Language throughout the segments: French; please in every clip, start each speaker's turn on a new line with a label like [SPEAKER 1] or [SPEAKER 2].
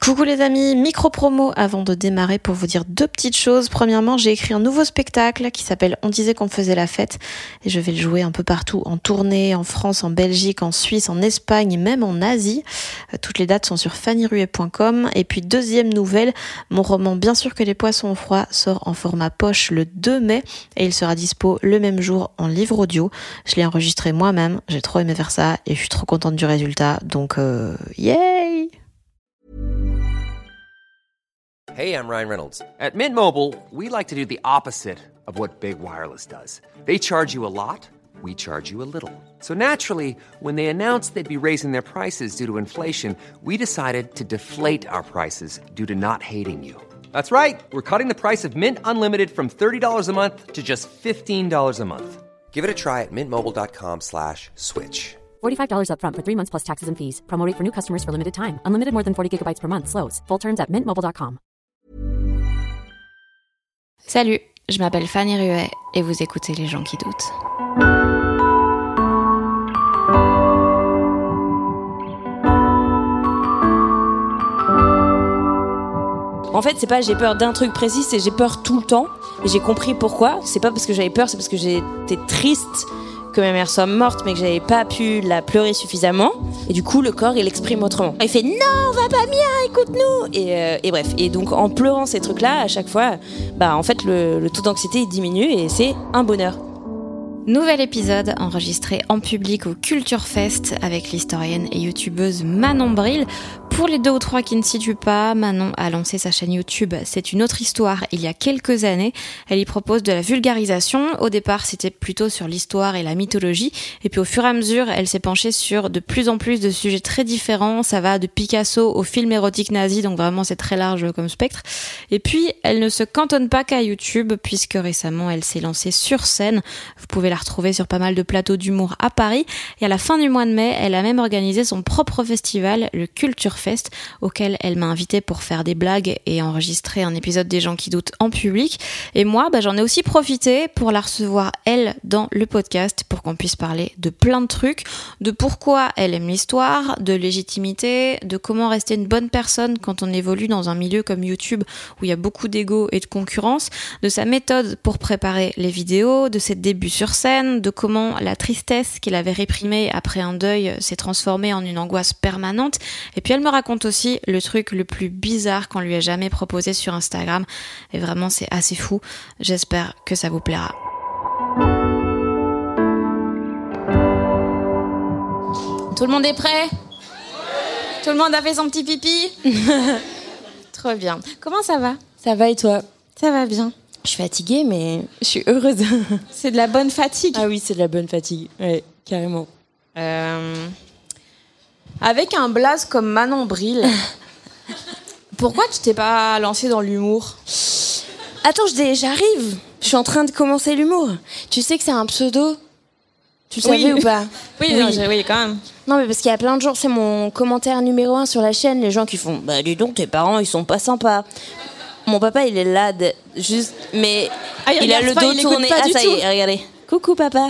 [SPEAKER 1] Coucou les amis, micro-promo avant de démarrer pour vous dire deux petites choses. Premièrement, j'ai écrit un nouveau spectacle qui s'appelle On disait qu'on faisait la fête et je vais le jouer un peu partout en tournée, en France, en Belgique, en Suisse, en Espagne et même en Asie. Toutes les dates sont sur fannyruet.com. Et puis deuxième nouvelle, mon roman Bien sûr que les poissons ont froid sort en format poche le 2 mai et il sera dispo le même jour en livre audio. Je l'ai enregistré moi-même, j'ai trop aimé faire ça et je suis trop contente du résultat, donc yay!
[SPEAKER 2] Hey, I'm Ryan Reynolds. At Mint Mobile, we like to do the opposite of what Big Wireless does. They charge you a lot, we charge you a little. So naturally, when they announced they'd be raising their prices due to inflation, we decided to deflate our prices due to not hating you. That's right. We're cutting the price of Mint Unlimited from $30 a month to just $15 a month. Give it a try at mintmobile.com/switch.
[SPEAKER 3] $45 up front for 3 months plus taxes and fees. Promo rate for new customers for limited time. Unlimited more than 40 gigabytes per month. Slows full terms at mintmobile.com.
[SPEAKER 1] Salut, je m'appelle Fanny Ruet et vous écoutez Les gens qui doutent.
[SPEAKER 4] En fait, c'est pas j'ai peur d'un truc précis, c'est j'ai peur tout le temps. Et j'ai compris pourquoi. C'est pas parce que j'avais peur, c'est parce que j'étais triste que ma mère soit morte, mais que j'avais pas pu la pleurer suffisamment. Et du coup, le corps, il exprime autrement. Il fait « Non, va pas bien, écoute-nous » et bref. Et donc, en pleurant ces trucs-là, à chaque fois, en fait, le taux d'anxiété, il diminue et c'est un bonheur.
[SPEAKER 1] Nouvel épisode enregistré en public au Culture Fest avec l'historienne et youtubeuse Manon Bril. Pour les 2 ou 3 qui ne situent pas, Manon a lancé sa chaîne YouTube C'est une autre histoire il y a quelques années. Elle y propose de la vulgarisation. Au départ, c'était plutôt sur l'histoire et la mythologie. Et puis au fur et à mesure, elle s'est penchée sur de plus en plus de sujets très différents. Ça va de Picasso au film érotique nazi, donc vraiment c'est très large comme spectre. Et puis, elle ne se cantonne pas qu'à YouTube, puisque récemment, elle s'est lancée sur scène. Vous pouvez la retrouver sur pas mal de plateaux d'humour à Paris. Et à la fin du mois de mai, elle a même organisé son propre festival, le Culture Fest, auquel elle m'a invitée pour faire des blagues et enregistrer un épisode des gens qui doutent en public. Et moi, j'en ai aussi profité pour la recevoir, elle, dans le podcast, pour qu'on puisse parler de plein de trucs, de pourquoi elle aime l'histoire, de légitimité, de comment rester une bonne personne quand on évolue dans un milieu comme YouTube où il y a beaucoup d'ego et de concurrence, de sa méthode pour préparer les vidéos, de ses débuts sur scène, de comment la tristesse qu'il avait réprimée après un deuil s'est transformée en une angoisse permanente. Et puis elle me raconte aussi le truc le plus bizarre qu'on lui a jamais proposé sur Instagram. Et vraiment, c'est assez fou. J'espère que ça vous plaira. Tout le monde est prêt ? Tout le monde a fait son petit pipi ? Trop bien. Comment ça va ?
[SPEAKER 4] Ça va et toi ?
[SPEAKER 1] Ça va bien.
[SPEAKER 4] Je suis fatiguée, mais je suis heureuse.
[SPEAKER 1] C'est de la bonne fatigue.
[SPEAKER 4] Ah oui, c'est de la bonne fatigue. Ouais, carrément.
[SPEAKER 1] Avec un blaze comme Manon Bril, pourquoi tu t'es pas lancée dans l'humour ?
[SPEAKER 4] Attends, j'arrive. Je suis en train de commencer l'humour. Tu sais que c'est un pseudo ? Tu le savais ou pas ?
[SPEAKER 1] Oui, quand même.
[SPEAKER 4] Non, mais parce qu'il y a plein de gens, c'est mon commentaire numéro 1 sur la chaîne, les gens qui font « Bah dis donc, tes parents, ils sont pas sympas ». Mon papa, il est là, juste, mais il a le dos tourné. Ah, ça y est, regardez. Coucou, papa.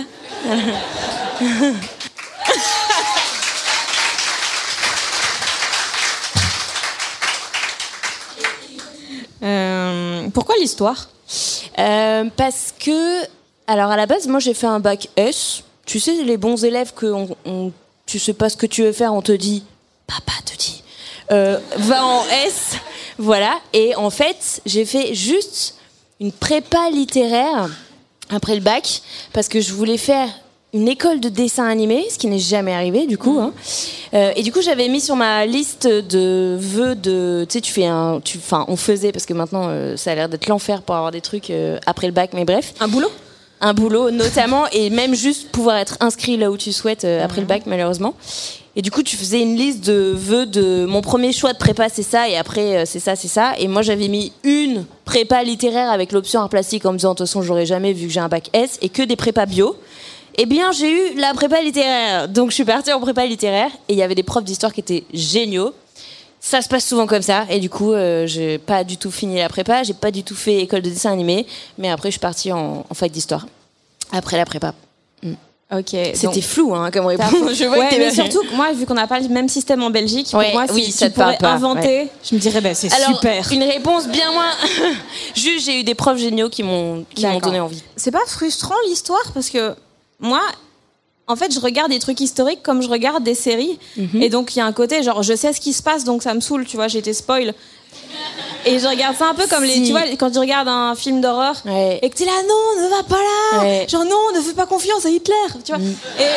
[SPEAKER 1] Pourquoi l'histoire ?
[SPEAKER 4] Parce que, alors à la base, moi j'ai fait un bac S. Tu sais, les bons élèves que tu sais pas ce que tu veux faire, on te dit, papa te dit, va en S. Voilà, et en fait, j'ai fait juste une prépa littéraire après le bac, parce que je voulais faire une école de dessin animé, ce qui n'est jamais arrivé du coup. Et du coup, j'avais mis sur ma liste de vœux de, tu sais, on faisait, parce que maintenant, ça a l'air d'être l'enfer pour avoir des trucs après le bac, mais bref. Un boulot, notamment, et même juste pouvoir être inscrit là où tu souhaites après le bac, malheureusement. Et du coup, tu faisais une liste de vœux de mon premier choix de prépa, c'est ça, et après, c'est ça, c'est ça. Et moi, j'avais mis une prépa littéraire avec l'option art plastique en me disant, de toute façon, j'aurais jamais vu que j'ai un bac S, et que des prépas bio. Eh bien, j'ai eu la prépa littéraire. Donc, je suis partie en prépa littéraire, et il y avait des profs d'histoire qui étaient géniaux. Ça se passe souvent comme ça, et du coup, j'ai pas du tout fini la prépa, j'ai pas du tout fait école de dessin animé, mais après, je suis partie en fac d'histoire, après la prépa.
[SPEAKER 5] Ok.
[SPEAKER 4] C'était flou, hein, comme réponse.
[SPEAKER 5] Je vois mais surtout, moi, vu qu'on n'a pas le même système en Belgique, pour moi, si
[SPEAKER 4] ça
[SPEAKER 5] tu pourrais inventer, je me dirais, c'est
[SPEAKER 4] alors,
[SPEAKER 5] super.
[SPEAKER 4] Une réponse bien moins. Juste, j'ai eu des profs géniaux qui m'ont donné envie.
[SPEAKER 5] C'est pas frustrant l'histoire parce que moi, en fait, je regarde des trucs historiques comme je regarde des séries, et donc il y a un côté genre, je sais ce qui se passe, donc ça me saoule, tu vois, j'ai été spoil. Et je regarde ça un peu comme tu vois, quand tu regardes un film d'horreur et que t'es là, non, ne va pas là, genre non, ne fais pas confiance à Hitler, tu vois.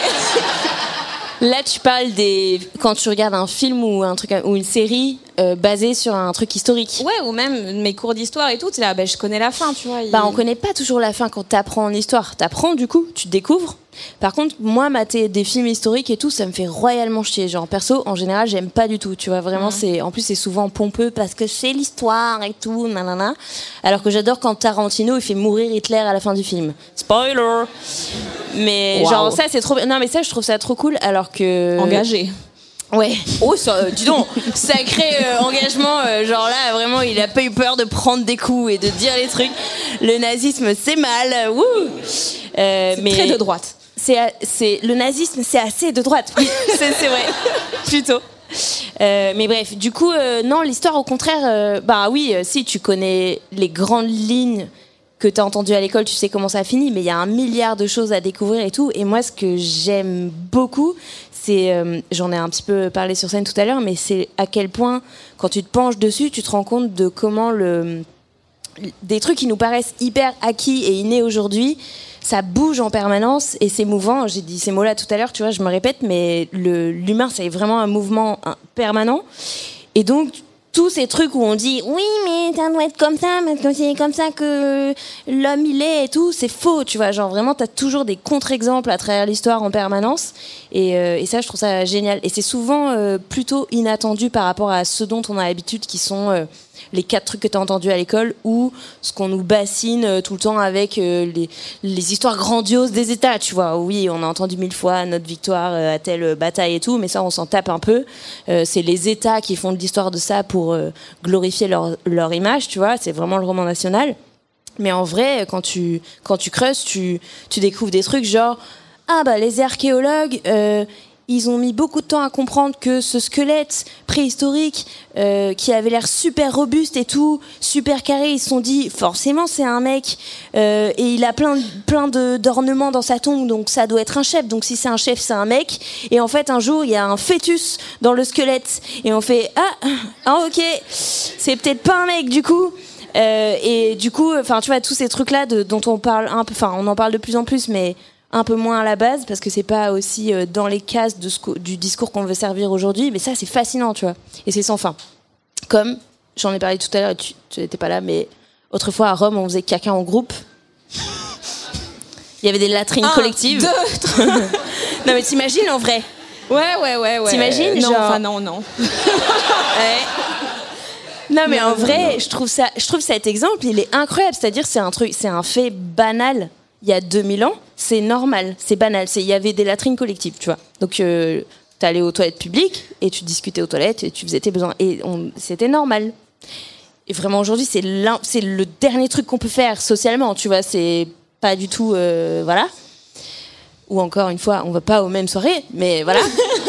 [SPEAKER 4] Là, tu parles quand tu regardes un film ou un truc ou une série basée sur un truc historique.
[SPEAKER 5] Ouais, ou même mes cours d'histoire et tout, t'es là, je connais la fin, tu vois.
[SPEAKER 4] On connaît pas toujours la fin quand t'apprends en histoire. T'apprends du coup, tu découvres. Par contre, moi, mater des films historiques et tout, ça me fait royalement chier. Genre, perso, en général, j'aime pas du tout. Tu vois, vraiment, en plus, c'est souvent pompeux parce que c'est l'histoire et tout, nanana. Alors que j'adore quand Tarantino, il fait mourir Hitler à la fin du film. Spoiler! Mais genre, ça, c'est trop bien. Non, mais ça, je trouve ça trop cool. Alors que.
[SPEAKER 5] Engagé.
[SPEAKER 4] Ouais. Oh, ça, dis donc, sacré engagement. Genre là, vraiment, il a pas eu peur de prendre des coups et de dire les trucs. Le nazisme, c'est mal. Wouh.
[SPEAKER 5] C'est très de droite.
[SPEAKER 4] Le nazisme, c'est assez de droite. Oui, c'est vrai. Plutôt. Mais bref, du coup, non, l'histoire, au contraire, oui, si tu connais les grandes lignes que t'as entendues à l'école, tu sais comment ça finit, mais il y a 1 milliard de choses à découvrir et tout. Et moi, ce que j'aime beaucoup, c'est, j'en ai un petit peu parlé sur scène tout à l'heure, mais c'est à quel point, quand tu te penches dessus, tu te rends compte de comment des trucs qui nous paraissent hyper acquis et innés aujourd'hui, ça bouge en permanence et c'est mouvant. J'ai dit ces mots-là tout à l'heure, tu vois, je me répète, mais l'humain, c'est vraiment un mouvement permanent. Et donc, tous ces trucs où on dit oui, mais ça doit être comme ça, parce que c'est comme ça que l'homme il est et tout, c'est faux, tu vois. Genre vraiment, t'as toujours des contre-exemples à travers l'histoire en permanence. Et ça, je trouve ça génial. Et c'est souvent plutôt inattendu par rapport à ce dont on a l'habitude, qui sont les 4 trucs que tu as entendus à l'école, ou ce qu'on nous bassine tout le temps avec les histoires grandioses des États, tu vois. Oui, on a entendu 1000 fois notre victoire à telle bataille et tout, mais ça, on s'en tape un peu. C'est les États qui font de l'histoire de ça pour glorifier leur image, tu vois. C'est vraiment le roman national. Mais en vrai, quand tu creuses, tu découvres des trucs genre les archéologues, ils ont mis beaucoup de temps à comprendre que ce squelette préhistorique qui avait l'air super robuste et tout, super carré, ils se sont dit forcément c'est un mec et il a plein d'ornements dans sa tombe, donc ça doit être un chef, donc si c'est un chef c'est un mec. Et en fait un jour il y a un fœtus dans le squelette et on fait ok, c'est peut-être pas un mec du coup. Et du coup, enfin tu vois, tous ces trucs là dont on parle un peu, enfin on en parle de plus en plus, mais un peu moins à la base parce que c'est pas aussi dans les cases du discours qu'on veut servir aujourd'hui, mais ça c'est fascinant, tu vois, et c'est sans fin. Comme j'en ai parlé tout à l'heure, tu n'étais pas là, mais autrefois à Rome on faisait caca en groupe. Il y avait des latrines collectives.
[SPEAKER 5] 2, 3.
[SPEAKER 4] Non mais t'imagines en vrai?
[SPEAKER 5] Ouais.
[SPEAKER 4] T'imagines?
[SPEAKER 5] Non,
[SPEAKER 4] genre...
[SPEAKER 5] enfin non.
[SPEAKER 4] Ouais. Non mais en vrai, je trouve cet exemple, il est incroyable. C'est-à-dire, c'est un fait banal. Il y a 2000 ans, c'est normal, c'est banal. Il y avait des latrines collectives, tu vois. Donc, t'allais aux toilettes publiques et tu discutais aux toilettes et tu faisais tes besoins. Et c'était normal. Et vraiment, aujourd'hui, c'est le dernier truc qu'on peut faire socialement, tu vois. C'est pas du tout... voilà. Ou encore une fois, on va pas aux mêmes soirées, mais voilà.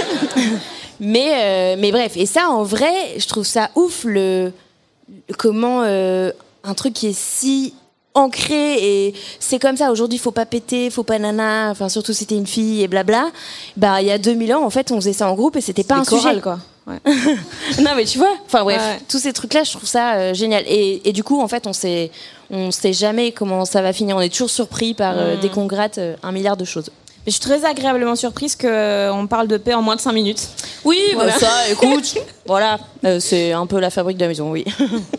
[SPEAKER 4] mais bref. Et ça, en vrai, je trouve ça ouf, comment un truc qui est si... ancré et c'est comme ça aujourd'hui, faut pas péter, faut pas nana, enfin surtout si t'es une fille et blabla. Il y a 2000 ans en fait on faisait ça en groupe et c'était pas un sujet
[SPEAKER 5] quoi. Ouais.
[SPEAKER 4] Non mais tu vois, enfin bref,
[SPEAKER 5] ouais.
[SPEAKER 4] Tous ces trucs là je trouve ça génial et du coup en fait on sait jamais comment ça va finir, on est toujours surpris par dès qu'on gratte 1 milliard de choses.
[SPEAKER 5] Mais je suis très agréablement surprise qu'on parle de paix en moins de 5 minutes.
[SPEAKER 4] Oui, voilà. Ça écoute, voilà, c'est un peu la fabrique de la maison, oui.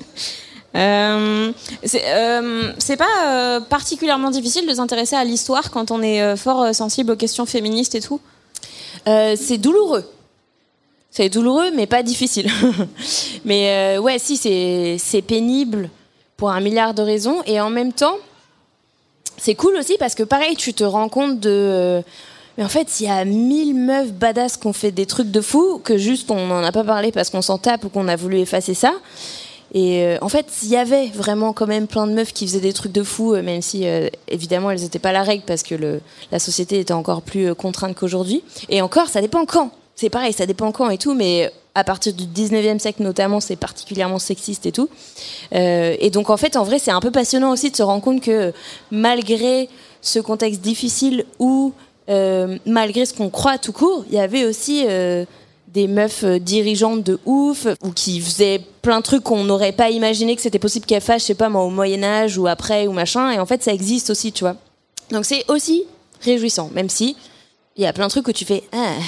[SPEAKER 5] C'est pas particulièrement difficile de s'intéresser à l'histoire quand on est fort sensible aux questions féministes et tout.
[SPEAKER 4] C'est douloureux. C'est douloureux, mais pas difficile. Mais ouais, si, c'est pénible pour 1 milliard de raisons. Et en même temps, c'est cool aussi parce que pareil, tu te rends compte mais en fait, il y a 1000 meufs badass qui ont fait des trucs de fou, que juste on n'en a pas parlé parce qu'on s'en tape ou qu'on a voulu effacer ça. Et en fait, il y avait vraiment quand même plein de meufs qui faisaient des trucs de fou, même si évidemment elles n'étaient pas la règle parce que la société était encore plus contrainte qu'aujourd'hui. Et encore, ça dépend quand. C'est pareil, ça dépend quand et tout, mais à partir du 19e siècle notamment, c'est particulièrement sexiste et tout. Et donc en fait, en vrai, c'est un peu passionnant aussi de se rendre compte que malgré ce contexte difficile ou malgré ce qu'on croit tout court, il y avait aussi des meufs dirigeantes de ouf ou qui faisaient plein de trucs qu'on n'aurait pas imaginé que c'était possible qu'elles fassent, je sais pas moi, au Moyen-Âge ou après ou machin. Et en fait, ça existe aussi, tu vois. Donc c'est aussi réjouissant, même si il y a plein de trucs où tu fais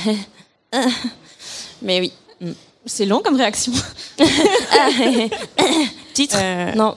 [SPEAKER 4] mais oui.
[SPEAKER 5] C'est long comme réaction.
[SPEAKER 4] Titre Non.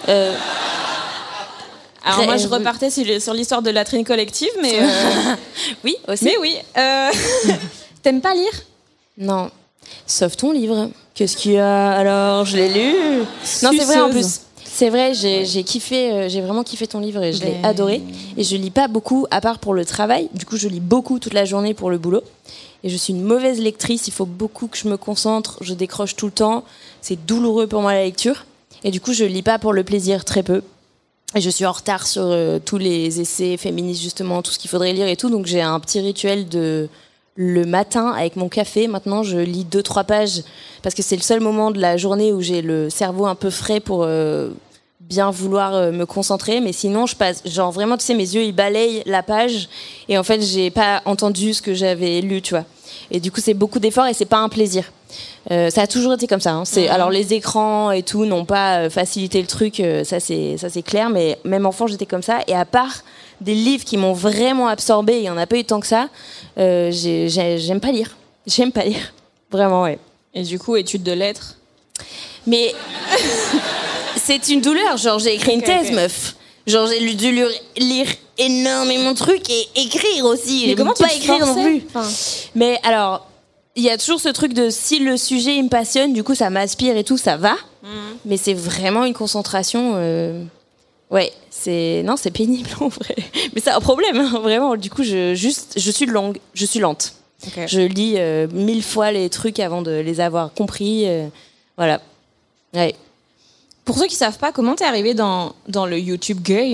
[SPEAKER 5] Alors moi, je repartais sur l'histoire de la latrine collective, mais...
[SPEAKER 4] Oui, aussi.
[SPEAKER 5] Mais oui. T'aimes pas lire ?
[SPEAKER 4] Non. Sauf ton livre. Qu'est-ce qu'il y a ? Alors, je l'ai lu. Non, c'est vrai en plus. C'est vrai, j'ai kiffé, j'ai vraiment kiffé ton livre et je l'ai adoré. Et je lis pas beaucoup, à part pour le travail. Du coup, je lis beaucoup toute la journée pour le boulot. Et je suis une mauvaise lectrice, il faut beaucoup que je me concentre, je décroche tout le temps. C'est douloureux pour moi la lecture. Et du coup, je lis pas pour le plaisir, très peu. Et je suis en retard sur tous les essais féministes, justement, tout ce qu'il faudrait lire et tout. Donc j'ai un petit rituel le matin avec mon café. Maintenant, je lis 2-3 pages parce que c'est le seul moment de la journée où j'ai le cerveau un peu frais pour bien vouloir me concentrer. Mais sinon, je passe, genre vraiment, tu sais, mes yeux, ils balayent la page. Et en fait, j'ai pas entendu ce que j'avais lu, tu vois. Et du coup, c'est beaucoup d'efforts et c'est pas un plaisir. Ça a toujours été comme ça. Hein. Alors, les écrans et tout n'ont pas facilité le truc, ça c'est clair. Mais même enfant, j'étais comme ça. Et à part des livres qui m'ont vraiment absorbée, il y en a pas eu tant que ça. J'aime pas lire. J'aime pas lire. Vraiment, ouais.
[SPEAKER 5] Et du coup, études de lettres.
[SPEAKER 4] Mais c'est une douleur. Genre, j'ai écrit une thèse, meuf. Genre, j'ai dû lire énormément de trucs et écrire aussi.
[SPEAKER 5] Mais comment tu
[SPEAKER 4] pas écrire non plus.
[SPEAKER 5] Enfin...
[SPEAKER 4] Mais alors, il y a toujours ce truc de si le sujet il me passionne, du coup ça m'aspire et tout, ça va. Mais c'est vraiment une concentration. Ouais, c'est pénible en vrai. Mais c'est un problème, hein, vraiment. Du coup, je suis lente. Okay. Je lis 1000 fois les trucs avant de les avoir compris. Voilà. Ouais.
[SPEAKER 5] Pour ceux qui savent pas, comment t'es arrivée dans le YouTube game ?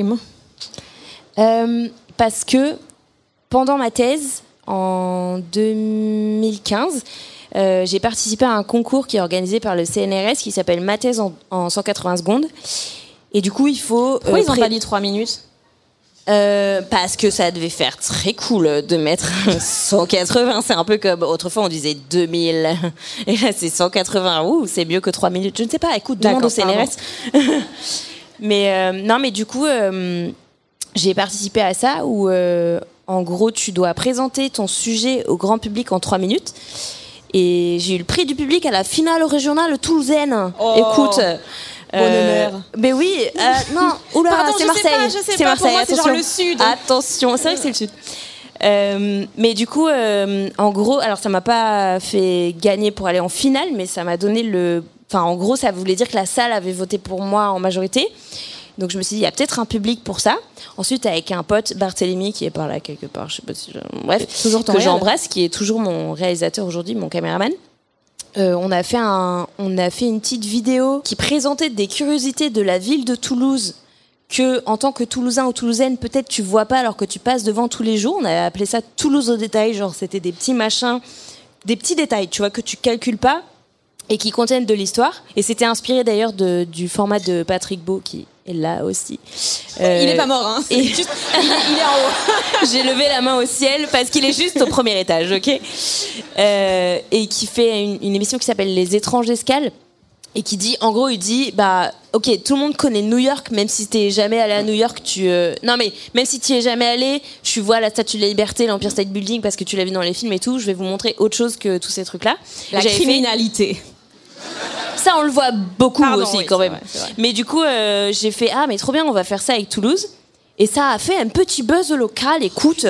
[SPEAKER 4] Parce que pendant ma thèse, en 2015, j'ai participé à un concours qui est organisé par le CNRS qui s'appelle Ma thèse en 180 secondes. Et du coup, il faut...
[SPEAKER 5] Pourquoi ils n'ont pas dit 3 minutes ?
[SPEAKER 4] Parce que ça devait faire très cool de mettre 180. C'est un peu comme autrefois on disait 2000 et là c'est 180. Ouh, c'est mieux que 3 minutes. Je ne sais pas, écoute, demande au CNRS. Mais non, mais du coup j'ai participé à ça où en gros tu dois présenter ton sujet au grand public en 3 minutes. Et j'ai eu le prix du public à la finale régionale toulousaine. Écoute,
[SPEAKER 5] bon honneur.
[SPEAKER 4] Mais oui, non, oula,
[SPEAKER 5] pardon,
[SPEAKER 4] c'est Marseille.
[SPEAKER 5] C'est Marseille. Pour moi, c'est genre le sud.
[SPEAKER 4] Attention, c'est vrai que c'est le sud. Mais du coup, en gros, alors ça m'a pas fait gagner pour aller en finale, mais ça m'a donné enfin, en gros, ça voulait dire que la salle avait voté pour moi en majorité. Donc je me suis dit, il y a peut-être un public pour ça. Ensuite, avec un pote, Barthélemy, qui est par là quelque part, je sais pas si... Bref, que j'embrasse, qui est toujours mon réalisateur aujourd'hui, mon caméraman. On a fait une petite vidéo qui présentait des curiosités de la ville de Toulouse que, en tant que Toulousain ou Toulousaine, peut-être tu vois pas alors que tu passes devant tous les jours. On a appelé ça Toulouse au détail, genre c'était des petits machins, des petits détails, tu vois, que tu calcules pas et qui contiennent de l'histoire. Et c'était inspiré d'ailleurs du format de Patrick Beau qui est là aussi.
[SPEAKER 5] Il est pas mort, hein. Il est en haut.
[SPEAKER 4] J'ai levé la main au ciel parce qu'il est juste au premier étage, ok. Et qui fait une émission qui s'appelle Les Étranges Escales et qui dit, en gros, il dit, bah, ok, tout le monde connaît New York, même si t'es jamais allé à New York, non mais même si tu es jamais allé, tu vois la Statue de la Liberté, l'Empire State Building parce que tu l'as vu dans les films et tout. Je vais vous montrer autre chose que tous ces trucs-là.
[SPEAKER 5] La criminalité.
[SPEAKER 4] Ça, on le voit beaucoup aussi,
[SPEAKER 5] oui,
[SPEAKER 4] quand même.
[SPEAKER 5] C'est vrai.
[SPEAKER 4] Mais du coup, j'ai fait, mais trop bien, on va faire ça avec Toulouse. Et ça a fait un petit buzz local. Écoute,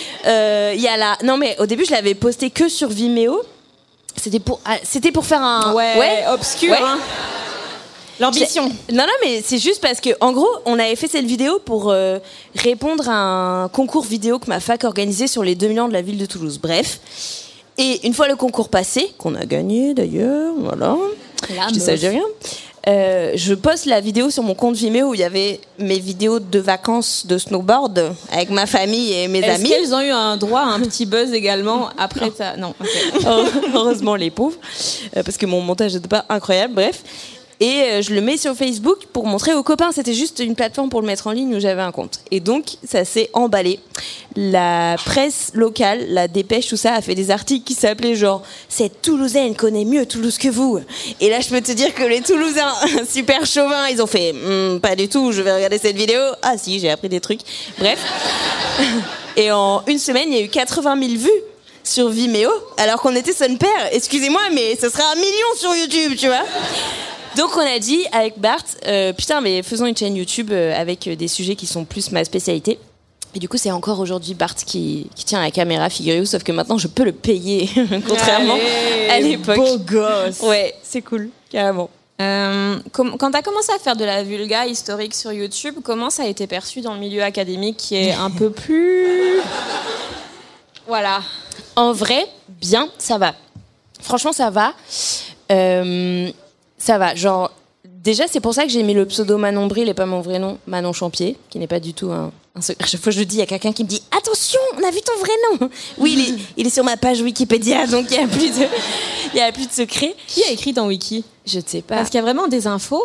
[SPEAKER 4] non mais au début, je l'avais posté que sur Vimeo. C'était pour faire un...
[SPEAKER 5] Ouais, obscur, hein. L'ambition.
[SPEAKER 4] Non, mais c'est juste parce que, en gros, on avait fait cette vidéo pour répondre à un concours vidéo que ma fac organisait sur les 2000 ans de la ville de Toulouse. Bref. Et une fois le concours passé, qu'on a gagné d'ailleurs, voilà. Je dis ça, je dis rien. je poste la vidéo sur mon compte Vimeo où il y avait mes vidéos de vacances de snowboard avec ma famille et mes amis.
[SPEAKER 5] Est-ce qu'elles ont eu un droit à un petit buzz également après ta... Non, ok.
[SPEAKER 4] Heureusement les pauvres, parce que mon montage n'était pas incroyable, bref. Et je le mets sur Facebook pour montrer aux copains. C'était juste une plateforme pour le mettre en ligne où j'avais un compte. Et donc, ça s'est emballé. La presse locale, la Dépêche, tout ça, a fait des articles qui s'appelaient genre « Cette Toulousaine connaît mieux Toulouse que vous ». Et là, je peux te dire que les Toulousains, super chauvins, ils ont fait « Pas du tout, je vais regarder cette vidéo ». Ah si, j'ai appris des trucs. Bref. Et en une semaine, il y a eu 80 000 vues sur Vimeo, alors qu'on était son père. Excusez-moi, mais ce sera 1 million sur YouTube, tu vois. Donc on a dit avec Bart, putain mais faisons une chaîne YouTube avec des sujets qui sont plus ma spécialité. Et du coup c'est encore aujourd'hui Bart qui tient la caméra, figurez-vous, sauf que maintenant je peux le payer, contrairement à l'époque.
[SPEAKER 5] Beau gosse.
[SPEAKER 4] Ouais, c'est cool, carrément.
[SPEAKER 5] Quand t'as commencé à faire de la vulga historique sur YouTube, comment ça a été perçu dans le milieu académique qui est un peu plus... Voilà.
[SPEAKER 4] En vrai, bien, ça va. Franchement ça va. Ça va, genre, déjà c'est pour ça que j'ai mis le pseudo Manon Bril et pas mon vrai nom, Manon Champier, qui n'est pas du tout un secret. À chaque fois je le dis, il y a quelqu'un qui me dit « Attention, on a vu ton vrai nom !» Oui, il est sur ma page Wikipédia, donc il y a plus de secret.
[SPEAKER 5] Qui a écrit dans Wiki ?
[SPEAKER 4] Je ne sais pas.
[SPEAKER 5] Parce qu'il y a vraiment des infos.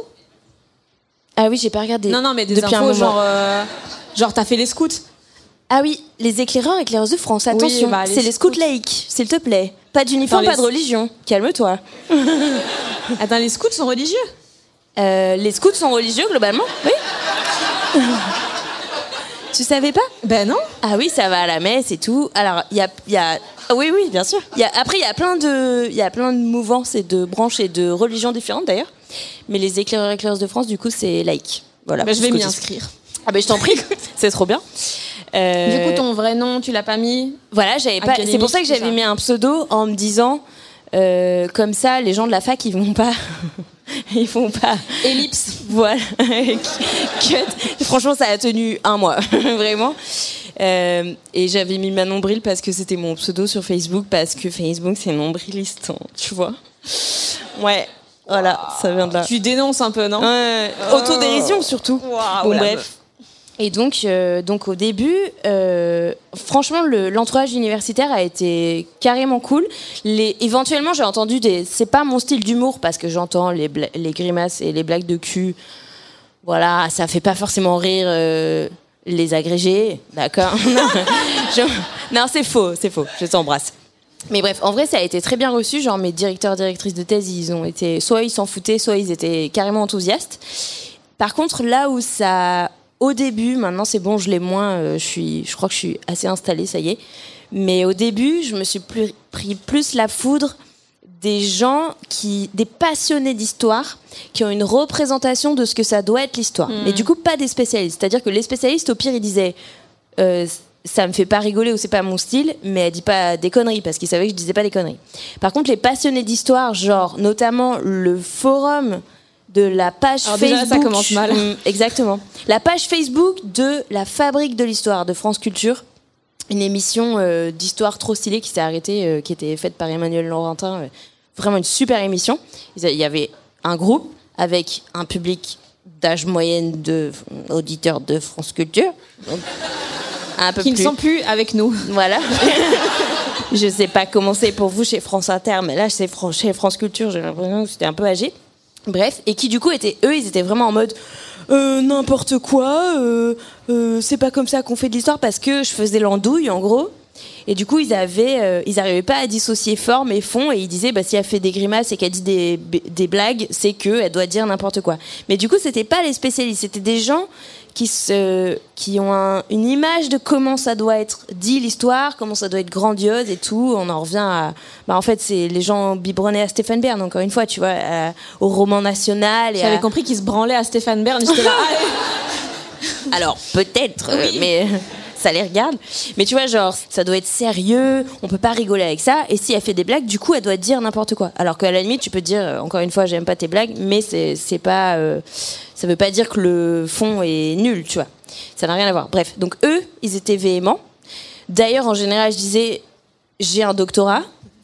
[SPEAKER 4] Ah oui, j'ai pas regardé.
[SPEAKER 5] Non, mais des infos genre t'as fait les scouts.
[SPEAKER 4] Ah oui, les éclaireurs, éclaireuses de France, attention,
[SPEAKER 5] oui,
[SPEAKER 4] c'est les scouts laïcs, s'il te plaît. Pas d'uniforme, pas de religion, calme-toi.
[SPEAKER 5] Attends, les scouts sont religieux ?
[SPEAKER 4] Les scouts sont religieux, globalement, oui. Tu savais pas ?
[SPEAKER 5] Ben non.
[SPEAKER 4] Ah oui, ça va à la messe et tout. Alors, il y a... Oui, bien sûr. Après, il y a plein de mouvances et de branches et de religions différentes, d'ailleurs. Mais les éclaireurs et éclaireuses de France, du coup, c'est laïque. Voilà.
[SPEAKER 5] Ben, je vais m'y inscrire.
[SPEAKER 4] Ah ben, je t'en prie, c'est trop bien.
[SPEAKER 5] Du coup, ton vrai nom, tu l'as pas mis ?
[SPEAKER 4] Voilà, j'avais pas. C'est pour ça que j'avais mis un pseudo en me disant, comme ça, les gens de la fac, ils vont pas.
[SPEAKER 5] Ellipse.
[SPEAKER 4] Voilà. Cut. Franchement, ça a tenu 1 mois, vraiment. Et j'avais mis Manon Bril parce que c'était mon pseudo sur Facebook, parce que Facebook, c'est nombriliste, hein, tu vois. Ouais. Voilà, ça vient de là.
[SPEAKER 5] Tu dénonces un peu, non ?
[SPEAKER 4] Ouais. Autodérision surtout.
[SPEAKER 5] Wow,
[SPEAKER 4] bon, bref. Et donc au début, franchement, l'entourage universitaire a été carrément cool. Éventuellement, j'ai entendu c'est pas mon style d'humour parce que j'entends les grimaces et les blagues de cul. Voilà, ça fait pas forcément rire les agrégés, d'accord. Non, c'est faux, je t'embrasse. Mais bref, en vrai, ça a été très bien reçu. Genre, mes directrices de thèse, ils ont été, soit ils s'en foutaient, soit ils étaient carrément enthousiastes. Par contre, là où ça... Au début, maintenant c'est bon, je l'ai moins, je crois que je suis assez installée, ça y est. Mais au début, je me suis pris plus la foudre des passionnés d'histoire, qui ont une représentation de ce que ça doit être l'histoire. Mais du coup, pas des spécialistes. C'est-à-dire que les spécialistes, au pire, ils disaient ça me fait pas rigoler ou c'est pas mon style, mais elle dit pas des conneries, parce qu'ils savaient que je disais pas des conneries. Par contre, les passionnés d'histoire, genre notamment le forum de la page Facebook.
[SPEAKER 5] Déjà, ça commence mal.
[SPEAKER 4] Exactement. La page Facebook de la Fabrique de l'Histoire de France Culture, une émission d'histoire trop stylée qui s'est arrêtée, qui était faite par Emmanuel Laurentin. Vraiment une super émission. Il y avait un groupe avec un public d'âge moyenne d'auditeurs de France Culture. Donc, un peu
[SPEAKER 5] qui ne sont plus avec nous.
[SPEAKER 4] Voilà. Je sais pas comment c'est pour vous chez France Inter, mais là, chez France Culture, j'ai l'impression que c'était un peu âgé. Bref, et qui du coup ils étaient vraiment en mode n'importe quoi, c'est pas comme ça qu'on fait de l'histoire, parce que je faisais l'andouille en gros. Et du coup ils arrivaient pas à dissocier forme et fond, et ils disaient si elle fait des grimaces et qu'elle dit des blagues, c'est que elle doit dire n'importe quoi. Mais du coup c'était pas les spécialistes, c'était des gens qui ont une image de comment ça doit être dit l'histoire, comment ça doit être grandiose et tout. On en revient à... en fait, c'est les gens biberonnés à Stéphane Bern, encore une fois, tu vois, au roman national.
[SPEAKER 5] J'avais compris qu'ils se branlaient à Stéphane Bern, j'étais là...
[SPEAKER 4] Alors, peut-être, oui. Mais... ça les regarde. Mais tu vois, genre, ça doit être sérieux, on peut pas rigoler avec ça. Et si elle fait des blagues, du coup, elle doit dire n'importe quoi. Alors qu'à la limite, tu peux dire, encore une fois, j'aime pas tes blagues, mais c'est pas... ça veut pas dire que le fond est nul, tu vois. Ça n'a rien à voir. Bref, donc eux, ils étaient véhéments. D'ailleurs, en général, je disais, j'ai un doctorat,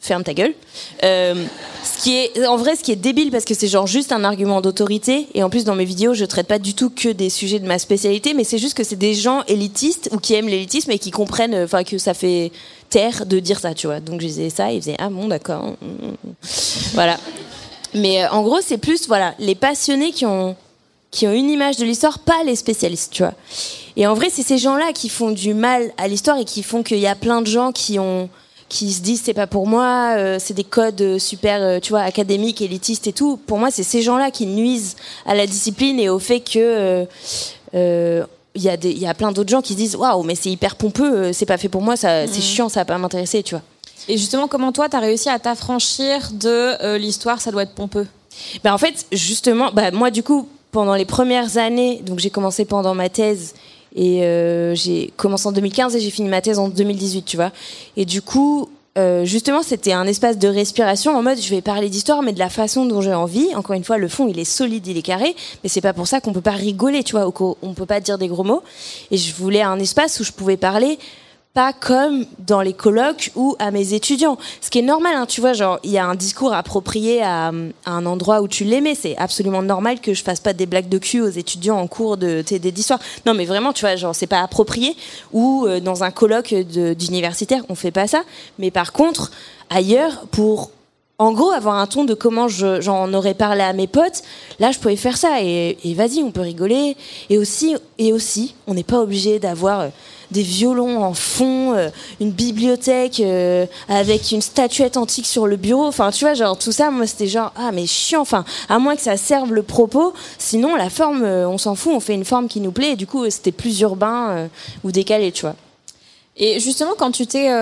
[SPEAKER 4] ferme ta gueule. Ce qui est débile parce que c'est genre juste un argument d'autorité. Et en plus, dans mes vidéos, je traite pas du tout que des sujets de ma spécialité, mais c'est juste que c'est des gens élitistes ou qui aiment l'élitisme et qui comprennent, enfin, que ça fait taire de dire ça, tu vois. Donc je disais ça, ils faisaient ah bon, d'accord. Voilà. Mais en gros, c'est plus voilà les passionnés qui ont une image de l'histoire, pas les spécialistes, tu vois. Et en vrai, c'est ces gens-là qui font du mal à l'histoire et qui font qu'il y a plein de gens qui se disent c'est pas pour moi, c'est des codes super, tu vois, académiques, élitistes et tout. Pour moi, c'est ces gens-là qui nuisent à la discipline et au fait que il y a plein d'autres gens qui se disent waouh, mais c'est hyper pompeux, c'est pas fait pour moi, ça, c'est chiant, ça va pas m'intéresser, tu vois.
[SPEAKER 5] Et justement, comment toi, t'as réussi à t'affranchir de l'histoire, ça doit être pompeux?
[SPEAKER 4] En fait, justement, moi, du coup, pendant les premières années, donc j'ai commencé pendant ma thèse et j'ai commencé en 2015 et j'ai fini ma thèse en 2018, tu vois. Et du coup, justement, c'était un espace de respiration en mode je vais parler d'histoire, mais de la façon dont j'ai envie. Encore une fois, le fond, il est solide, il est carré, mais c'est pas pour ça qu'on peut pas rigoler, tu vois, ou qu'on peut pas dire des gros mots. Et je voulais un espace où je pouvais parler pas comme dans les colloques ou à mes étudiants. Ce qui est normal, hein, tu vois, genre, il y a un discours approprié à un endroit où tu l'aimais. C'est absolument normal que je fasse pas des blagues de cul aux étudiants en cours d'histoire. Non, mais vraiment, tu vois, genre, c'est pas approprié. Ou dans un colloque d'universitaire, on fait pas ça. Mais par contre, ailleurs, pour en gros avoir un ton de comment j'en aurais parlé à mes potes, là, je pouvais faire ça. Et vas-y, on peut rigoler. Et aussi, on n'est pas obligé d'avoir des violons en fond, une bibliothèque avec une statuette antique sur le bureau. Enfin, tu vois, genre tout ça, moi, c'était genre ah mais chiant. Enfin, à moins que ça serve le propos. Sinon, la forme, on s'en fout. On fait une forme qui nous plaît. Et du coup, c'était plus urbain ou décalé, tu vois.
[SPEAKER 5] Et justement, quand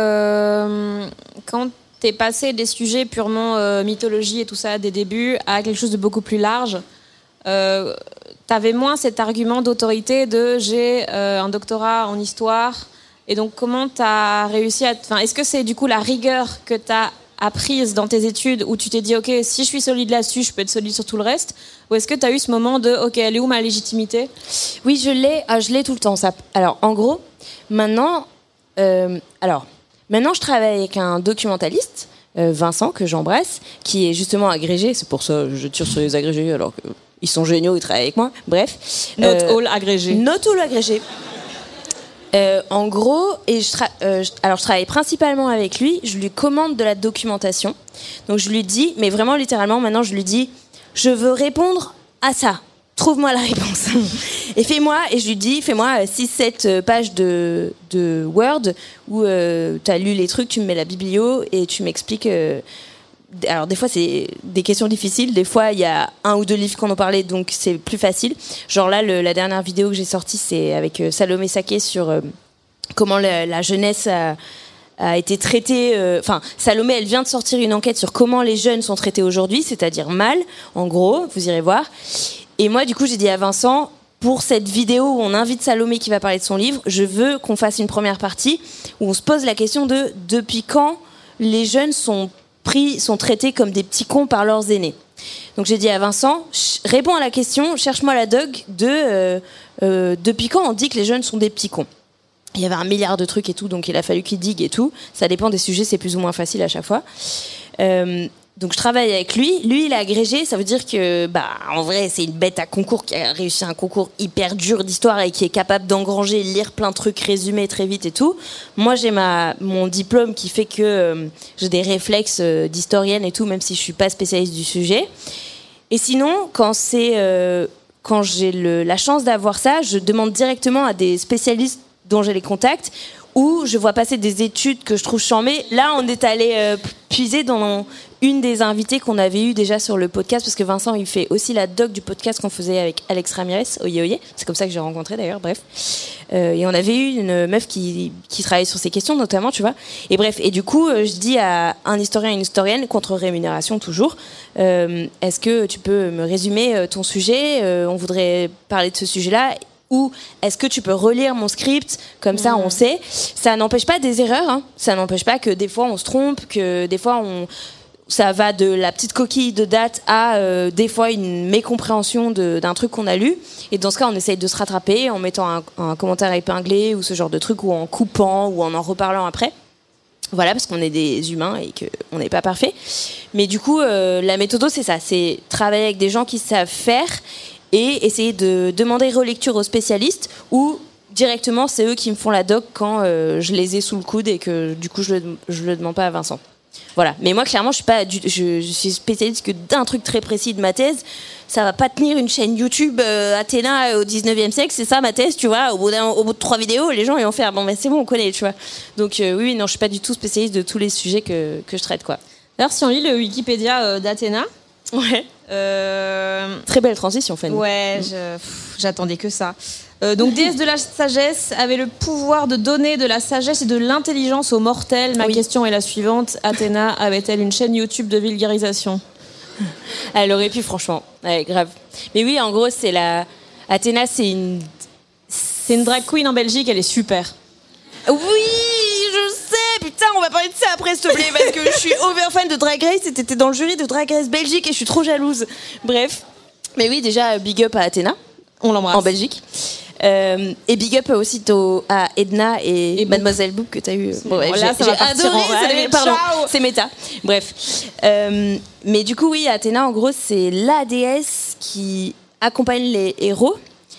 [SPEAKER 5] t'es passé des sujets purement mythologie et tout ça des débuts à quelque chose de beaucoup plus large. T'avais moins cet argument d'autorité de j'ai un doctorat en histoire et donc comment t'as réussi est-ce que c'est du coup la rigueur que t'as apprise dans tes études où tu t'es dit ok, si je suis solide là-dessus je peux être solide sur tout le reste, ou est-ce que t'as eu ce moment de ok, elle est où ma légitimité?
[SPEAKER 4] Oui, je l'ai tout le temps, ça. Alors en gros maintenant je travaille avec un documentaliste, Vincent, que j'embrasse, qui est justement agrégé. C'est pour ça que je tire sur les agrégés alors que ils sont géniaux, ils travaillent avec moi. Bref.
[SPEAKER 5] Not all agrégés.
[SPEAKER 4] Not all agrégés. En gros, je travaille principalement avec lui. Je lui commande de la documentation. Donc je lui dis, mais vraiment littéralement, maintenant je lui dis, je veux répondre à ça. Trouve-moi la réponse. Et je lui dis, fais-moi 6-7 pages de Word où t'as lu les trucs, tu me mets la biblio et tu m'expliques. Alors des fois c'est des questions difficiles, des fois il y a 1 ou 2 livres qu'on en parlait, donc c'est plus facile. Genre là, la dernière vidéo que j'ai sortie, c'est avec Salomé Saké sur comment la jeunesse a été traitée. Salomé, elle vient de sortir une enquête sur comment les jeunes sont traités aujourd'hui, c'est-à-dire mal, en gros, vous irez voir. Et moi, du coup, j'ai dit à Vincent, pour cette vidéo où on invite Salomé qui va parler de son livre, je veux qu'on fasse une première partie où on se pose la question de depuis quand les jeunes sont traités comme des petits cons par leurs aînés. Donc j'ai dit à Vincent, réponds à la question, cherche-moi la doc de depuis quand on dit que les jeunes sont des petits cons. Il y avait 1 milliard de trucs et tout, donc il a fallu qu'il digue et tout. Ça dépend des sujets, c'est plus ou moins facile à chaque fois. Donc je travaille avec lui. Lui, il est agrégé, ça veut dire que, en vrai, c'est une bête à concours qui a réussi un concours hyper dur d'histoire et qui est capable d'engranger, lire plein de trucs, résumer très vite et tout. J'ai mon diplôme qui fait que j'ai des réflexes d'historienne et tout, même si je suis pas spécialiste du sujet. Et sinon, quand j'ai la chance d'avoir ça, je demande directement à des spécialistes dont j'ai les contacts, où je vois passer des études que je trouve charmées. Là, on est allé puiser dans une des invitées qu'on avait eues déjà sur le podcast, parce que Vincent, il fait aussi la doc du podcast qu'on faisait avec Alex Ramirez, Oye Oye. C'est comme ça que j'ai rencontré d'ailleurs, bref. Et on avait eu une meuf qui travaillait sur ces questions, notamment, tu vois. Et bref, et du coup, je dis à un historien et une historienne, contre rémunération toujours, est-ce que tu peux me résumer ton sujet? On voudrait parler de ce sujet-là. Ou est-ce que tu peux relire mon script, comme ça on sait. Ça n'empêche pas des erreurs, hein. Ça n'empêche pas que des fois on se trompe, que des fois ça va de la petite coquille de date à des fois une mécompréhension d'un truc qu'on a lu. Et dans ce cas, on essaye de se rattraper en mettant un commentaire épinglé ou ce genre de truc, ou en coupant ou en reparlant après. Voilà, parce qu'on est des humains et qu'on n'est pas parfait. Mais du coup, la méthode, c'est ça. C'est travailler avec des gens qui savent faire et essayer de demander relecture aux spécialistes ou directement, c'est eux qui me font la doc quand je les ai sous le coude et que du coup, je le demande pas à Vincent. Voilà. Mais moi, clairement, je suis spécialiste que d'un truc très précis de ma thèse. Ça va pas tenir une chaîne YouTube Athéna au 19e siècle, c'est ça ma thèse, tu vois. Au bout de 3 vidéos, les gens ils vont faire bon, mais c'est bon, on connaît, tu vois. Donc oui, non, je suis pas du tout spécialiste de tous les sujets que je traite, quoi.
[SPEAKER 5] D'ailleurs, si on lit le Wikipédia d'Athéna,
[SPEAKER 4] ouais. Très belle transition, Fanny.
[SPEAKER 5] Ouais, j'attendais que ça. Donc, déesse de la sagesse, avait le pouvoir de donner de la sagesse et de l'intelligence aux mortels. Ma question est la suivante. Athéna avait-elle une chaîne YouTube de vulgarisation ?
[SPEAKER 4] Elle aurait pu, franchement. Ouais, grave. Mais oui, en gros, Athéna, c'est une
[SPEAKER 5] drag queen en Belgique, elle est super.
[SPEAKER 4] Oui, je sais. Putain, on va parler de ça après, s'il te plaît, parce que je suis over fan de Drag Race et t'étais dans le jury de Drag Race Belgique et je suis trop jalouse. Bref. Mais oui, déjà, big up à Athéna.
[SPEAKER 5] On l'embrasse.
[SPEAKER 4] En Belgique. Et big up aussi à Edna et Mademoiselle Boop que t'as eu.
[SPEAKER 5] Bon, là, j'ai adoré.
[SPEAKER 4] Pardon, c'est méta. Bref. Mais du coup, oui, Athéna, en gros, c'est la déesse qui accompagne les héros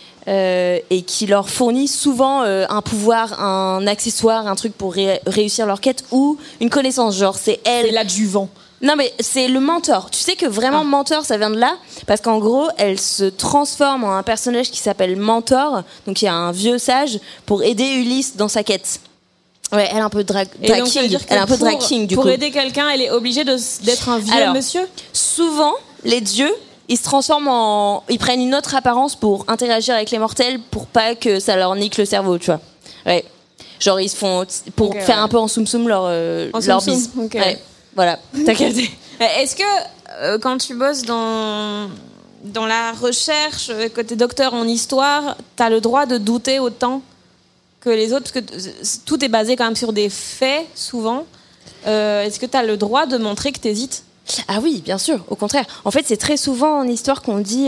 [SPEAKER 4] et qui leur fournit souvent un pouvoir, un accessoire, un truc pour réussir leur quête ou une connaissance. Genre, c'est elle.
[SPEAKER 5] C'est l'adjuvant.
[SPEAKER 4] Non, mais c'est le mentor. Tu sais que vraiment mentor, ça vient de là, parce qu'en gros, elle se transforme en un personnage qui s'appelle Mentor, donc il y a un vieux sage, pour aider Ulysse dans sa quête. Ouais, elle est un peu drag king. Elle est un peu drag king, du coup.
[SPEAKER 5] Pour aider quelqu'un, elle est obligée d'être un vieux monsieur.
[SPEAKER 4] Souvent, les dieux, ils se transforment ils prennent une autre apparence pour interagir avec les mortels, pour pas que ça leur nique le cerveau, tu vois. Ouais. Genre, ils se font, pour faire un peu en soum-soum leur bise.
[SPEAKER 5] Okay.
[SPEAKER 4] Ouais. Voilà, t'as capté.
[SPEAKER 5] Est-ce que quand tu bosses dans la recherche, que t'es docteur en histoire, t'as le droit de douter autant que les autres, parce que tout est basé quand même sur des faits, souvent. Est-ce que t'as le droit de montrer que t'hésites ?
[SPEAKER 4] Ah oui, bien sûr, au contraire. En fait, c'est très souvent en histoire qu'on dit...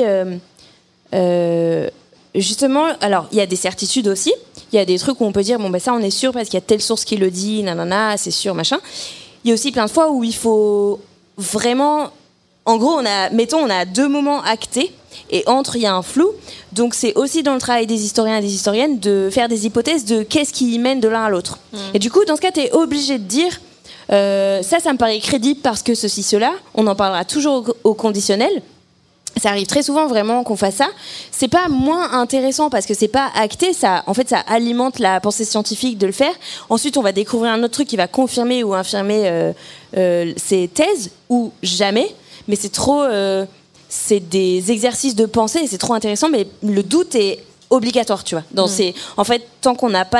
[SPEAKER 4] justement, alors, il y a des certitudes aussi. Il y a des trucs où on peut dire, bon, ben ça, on est sûr parce qu'il y a telle source qui le dit, nanana, c'est sûr, machin. Il y a aussi plein de fois où il faut vraiment... En gros, on a 2 moments actés et entre, il y a un flou. Donc, c'est aussi dans le travail des historiens et des historiennes de faire des hypothèses de qu'est-ce qui y mène de l'un à l'autre. Et du coup, dans ce cas, tu es obligé de dire ça me paraît crédible parce que ceci, cela. On en parlera toujours au conditionnel. Ça arrive très souvent vraiment qu'on fasse ça. C'est pas moins intéressant parce que c'est pas acté. En fait, ça alimente la pensée scientifique de le faire. Ensuite, on va découvrir un autre truc qui va confirmer ou infirmer ces thèses ou jamais. Mais c'est trop, c'est des exercices de pensée et c'est trop intéressant. Mais le doute est obligatoire, tu vois. En fait, tant qu'on n'a pas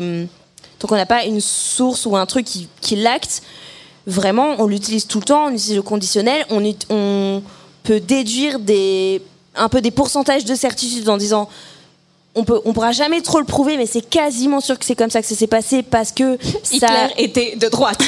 [SPEAKER 4] une source ou un truc qui l'acte, vraiment, on l'utilise tout le temps. On utilise le conditionnel. On peut déduire un peu des pourcentages de certitude en disant on pourra jamais trop le prouver mais c'est quasiment sûr que c'est comme ça que ça s'est passé parce que
[SPEAKER 5] Hitler était de droite.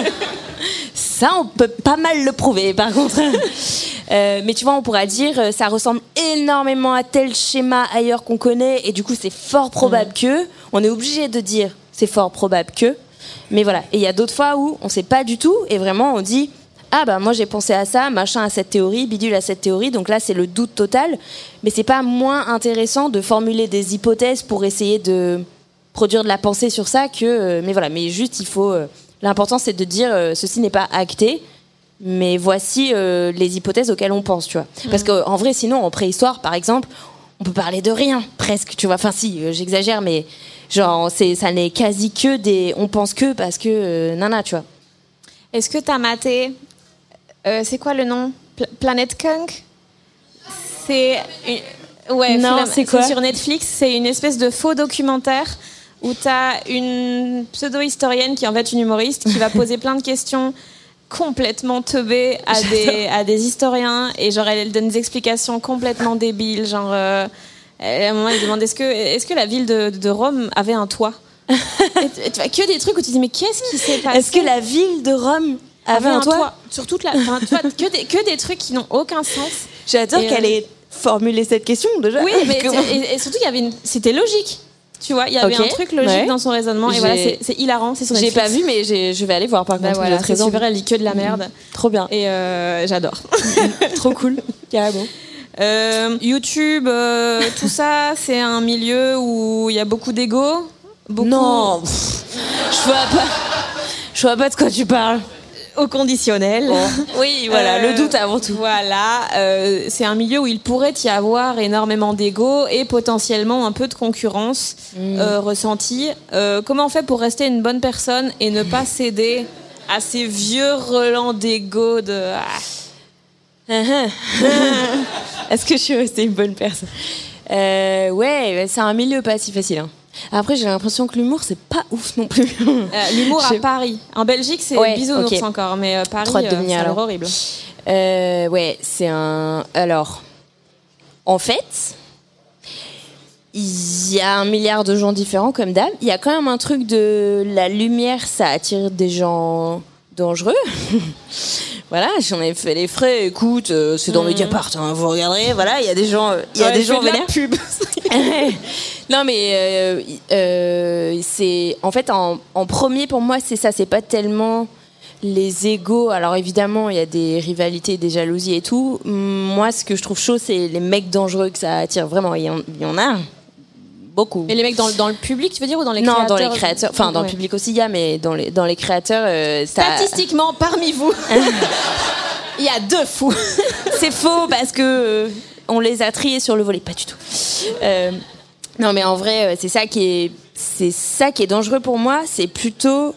[SPEAKER 4] Ça on peut pas mal le prouver par contre. Mais tu vois on pourra dire ça ressemble énormément à tel schéma ailleurs qu'on connaît et du coup c'est fort probable que on est obligé de dire c'est fort probable que mais voilà et il y a d'autres fois où on sait pas du tout et vraiment on dit ah bah moi j'ai pensé à ça, machin à cette théorie, bidule à cette théorie, donc là c'est le doute total, mais c'est pas moins intéressant de formuler des hypothèses pour essayer de produire de la pensée sur ça que, mais voilà, mais juste il faut, l'important c'est de dire ceci n'est pas acté, mais voici les hypothèses auxquelles on pense, tu vois. Parce qu'en vrai sinon en préhistoire par exemple, on peut parler de rien presque, tu vois, enfin si, j'exagère, mais genre ça n'est quasi que on pense que parce que nana, tu vois.
[SPEAKER 5] Est-ce que t'as maté c'est quoi le nom Planet Kunk. C'est
[SPEAKER 4] c'est quoi
[SPEAKER 5] sur Netflix. C'est une espèce de faux documentaire où t'as une pseudo-historienne qui est en fait une humoriste qui va poser plein de questions complètement teubées à des historiens et genre elle donne des explications complètement débiles. Genre à un moment elle demande est-ce que la ville de Rome avait un toit et tu vois que des trucs où tu te dis mais qu'est-ce qui s'est passé?
[SPEAKER 4] Est-ce que la ville de Rome avait un toit
[SPEAKER 5] sur toute la, que des trucs qui n'ont aucun sens.
[SPEAKER 4] J'adore qu'elle ait formulé cette question déjà.
[SPEAKER 5] Oui, mais et surtout c'était logique. Tu vois, il y avait un truc logique dans son raisonnement. Et voilà, c'est hilarant. C'est son
[SPEAKER 4] J'ai pas vu, mais je vais aller voir par contre.
[SPEAKER 5] Voilà, c'est super, elle lit que de la merde.
[SPEAKER 4] Trop bien.
[SPEAKER 5] Et j'adore.
[SPEAKER 4] Trop cool. Carrément.
[SPEAKER 5] YouTube, tout ça, c'est un milieu où il y a beaucoup d'ego.
[SPEAKER 4] Non, je vois pas de quoi tu parles.
[SPEAKER 5] Au conditionnel.
[SPEAKER 4] Bon. Oui, voilà, le doute avant tout.
[SPEAKER 5] Voilà, c'est un milieu où il pourrait y avoir énormément d'ego et potentiellement un peu de concurrence ressentie. Comment on fait pour rester une bonne personne et ne pas céder à ces vieux relents d'ego de...
[SPEAKER 4] Est-ce que je suis restée une bonne personne? Ouais, c'est un milieu pas si facile. Hein. Après, j'ai l'impression que l'humour, c'est pas ouf non plus.
[SPEAKER 5] L'humour à Paris. En Belgique, c'est bisounours encore, mais Paris, ça a l'air horrible.
[SPEAKER 4] Ouais, c'est un... Alors, en fait, il y a 1 milliard de gens différents, comme d'hab. Il y a quand même un truc de la lumière, ça attire des gens dangereux. Voilà, j'en ai fait les frais. Écoute, c'est dans Mediapart, hein, vous regarderez. Voilà, il y a des gens, vénères.
[SPEAKER 5] Pub.
[SPEAKER 4] Non, mais c'est en fait en premier pour moi, c'est ça. C'est pas tellement les égos. Alors évidemment, il y a des rivalités, des jalousies et tout. Moi, ce que je trouve chaud, c'est les mecs dangereux que ça attire. Vraiment, il y en a. Beaucoup.
[SPEAKER 5] Et les mecs dans le public, tu veux dire, ou dans les créateurs?
[SPEAKER 4] Non, dans les créateurs. Enfin, dans le public aussi, il y a, mais dans les créateurs,
[SPEAKER 5] Statistiquement, parmi vous, il y a 2 fous.
[SPEAKER 4] C'est faux parce que on les a triés sur le volet. Pas du tout. Non, mais en vrai, c'est ça qui est dangereux pour moi. C'est plutôt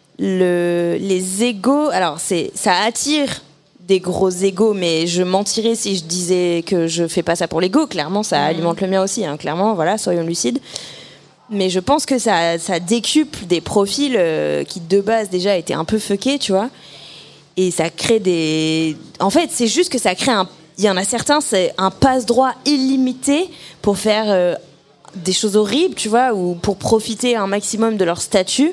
[SPEAKER 4] les égos. Alors, ça attire des gros égos, mais je mentirais si je disais que je fais pas ça pour l'ego. Clairement, ça alimente le mien aussi. Hein. Clairement, voilà, soyons lucides. Mais je pense que ça décuple des profils qui de base déjà étaient un peu fuckés, tu vois. Et ça crée des... En fait, c'est juste que ça crée il y en a certains, c'est un passe-droit illimité pour faire des choses horribles, tu vois, ou pour profiter un maximum de leur statut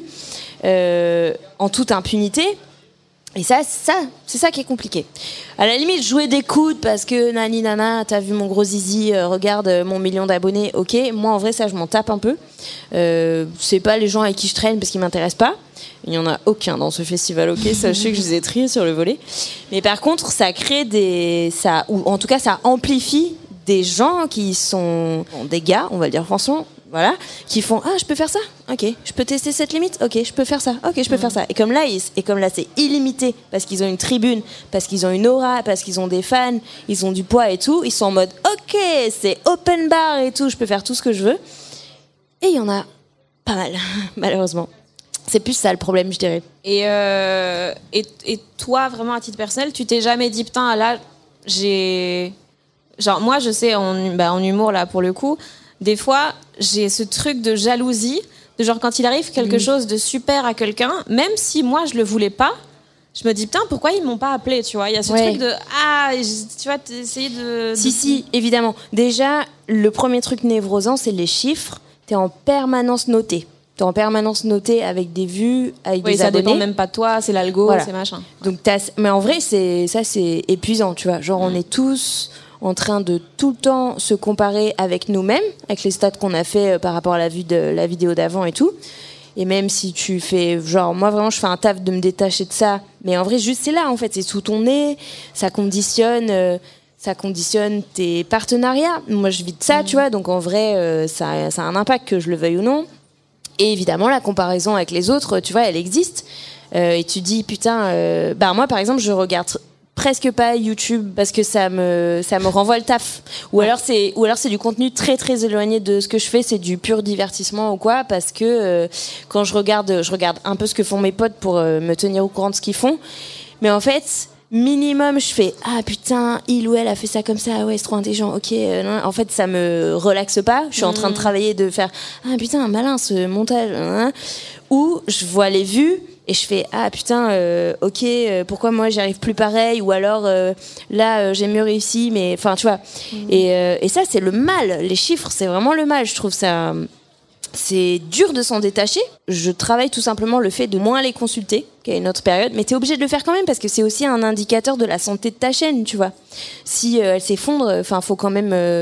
[SPEAKER 4] en toute impunité. Et ça, c'est ça qui est compliqué. À la limite, jouer des coudes parce que nani nana, t'as vu mon gros zizi, regarde mon 1 million d'abonnés, ok. Moi, en vrai, ça, je m'en tape un peu. C'est pas les gens avec qui je traîne parce qu'ils m'intéressent pas. Il n'y en a aucun dans ce festival, ok. Sachez que je les ai triés sur le volet. Mais par contre, ça crée ou en tout cas, ça amplifie des gens qui sont des gars, on va le dire franchement. Voilà, qui font je peux faire ça, ok, je peux tester cette limite, ok, je peux faire ça, ok, je peux faire ça. Et comme là c'est illimité parce qu'ils ont une tribune, parce qu'ils ont une aura, parce qu'ils ont des fans, ils ont du poids et tout, ils sont en mode ok, c'est open bar et tout, je peux faire tout ce que je veux. Et il y en a pas mal, malheureusement. C'est plus ça le problème, je dirais.
[SPEAKER 5] Et toi, vraiment à titre personnel, tu t'es jamais dit putain là genre moi je sais en humour là pour le coup. Des fois, j'ai ce truc de jalousie, de genre quand il arrive quelque chose de super à quelqu'un, même si moi je le voulais pas, je me dis putain pourquoi ils m'ont pas appelé, tu vois. Il y a ce truc de tu vois, essayer de...
[SPEAKER 4] Si, évidemment. Déjà, le premier truc névrosant, c'est les chiffres. T'es en permanence noté. T'es en permanence noté avec des vues, avec des abonnés. Oui, ça dépend
[SPEAKER 5] même pas de toi, c'est l'algo, voilà. C'est machin.
[SPEAKER 4] Donc mais en vrai, c'est épuisant, tu vois. Genre on est tous en train de tout le temps se comparer avec nous-mêmes, avec les stats qu'on a fait par rapport à la vue de la vidéo d'avant et tout. Et même si tu fais... Genre, moi, vraiment, je fais un taf de me détacher de ça. Mais en vrai, juste, c'est là, en fait. C'est sous ton nez. Ça conditionne tes partenariats. Moi, je vis de ça, tu vois. Donc, en vrai, ça a un impact, que je le veuille ou non. Et évidemment, la comparaison avec les autres, tu vois, elle existe. Et tu dis, putain... moi, par exemple, je regarde... presque pas YouTube parce que ça me renvoie le taf, ou alors c'est du contenu très très éloigné de ce que je fais, c'est du pur divertissement ou quoi, parce que quand je regarde un peu ce que font mes potes pour me tenir au courant de ce qu'ils font, mais en fait minimum je fais putain il ou elle a fait ça comme ça, ouais c'est trop intelligent, ok, en fait ça me relaxe pas, je suis en train de travailler, de faire putain malin ce montage, ou je vois les vues et je fais putain ok, pourquoi moi j'y arrive plus pareil, ou alors là j'ai mieux réussi, mais enfin tu vois. Et ça c'est le mal, les chiffres c'est vraiment le mal, je trouve ça. C'est dur de s'en détacher. Je travaille tout simplement le fait de moins les consulter qu'à une autre période, mais t'es obligé de le faire quand même parce que c'est aussi un indicateur de la santé de ta chaîne, tu vois. Si elle s'effondre, enfin faut quand même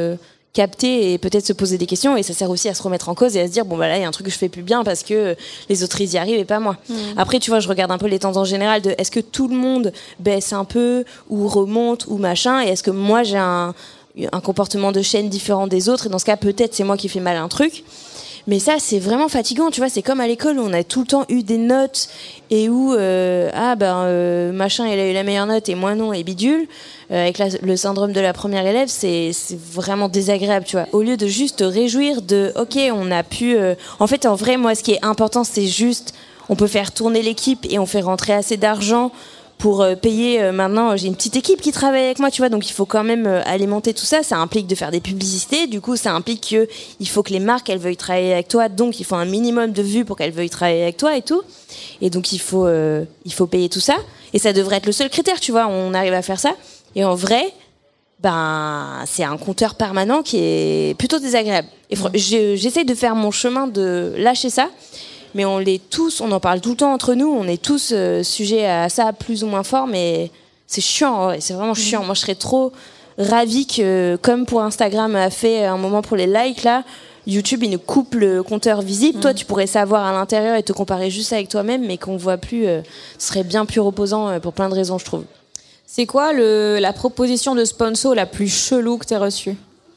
[SPEAKER 4] capter et peut-être se poser des questions, et ça sert aussi à se remettre en cause et à se dire bon bah là il y a un truc que je fais plus bien parce que les autres ils y arrivent et pas moi. Après tu vois, je regarde un peu les tendances générales de est-ce que tout le monde baisse un peu ou remonte ou machin, et est-ce que moi j'ai un comportement de chaîne différent des autres, et dans ce cas peut-être c'est moi qui fais mal un truc. Mais ça c'est vraiment fatigant, tu vois, c'est comme à l'école où on a tout le temps eu des notes et où machin il a eu la meilleure note et moi non et bidule. Avec le syndrome de la première élève, c'est vraiment désagréable, tu vois. Au lieu de juste te réjouir de ok, on a pu en fait en vrai moi ce qui est important c'est juste on peut faire tourner l'équipe et on fait rentrer assez d'argent pour payer maintenant, j'ai une petite équipe qui travaille avec moi, tu vois, donc il faut quand même alimenter tout ça. Ça implique de faire des publicités, du coup ça implique que il faut que les marques elles veuillent travailler avec toi, donc il faut un minimum de vues pour qu'elles veuillent travailler avec toi et tout, et donc il faut payer tout ça, et ça devrait être le seul critère, tu vois, on arrive à faire ça. Et en vrai, c'est un compteur permanent qui est plutôt désagréable. Et j'essaye de faire mon chemin de lâcher ça, mais on en parle tout le temps entre nous, on est tous sujets à ça plus ou moins fort, mais c'est chiant, ouais, c'est vraiment chiant. Moi, je serais trop ravie que, comme pour Instagram a fait un moment pour les likes, là, YouTube, il nous coupe le compteur visible. Toi, tu pourrais savoir à l'intérieur et te comparer juste avec toi-même, mais qu'on voit plus, ce serait bien plus reposant pour plein de raisons, je trouve.
[SPEAKER 5] C'est quoi la proposition de sponsor la plus chelou que t'aies reçue?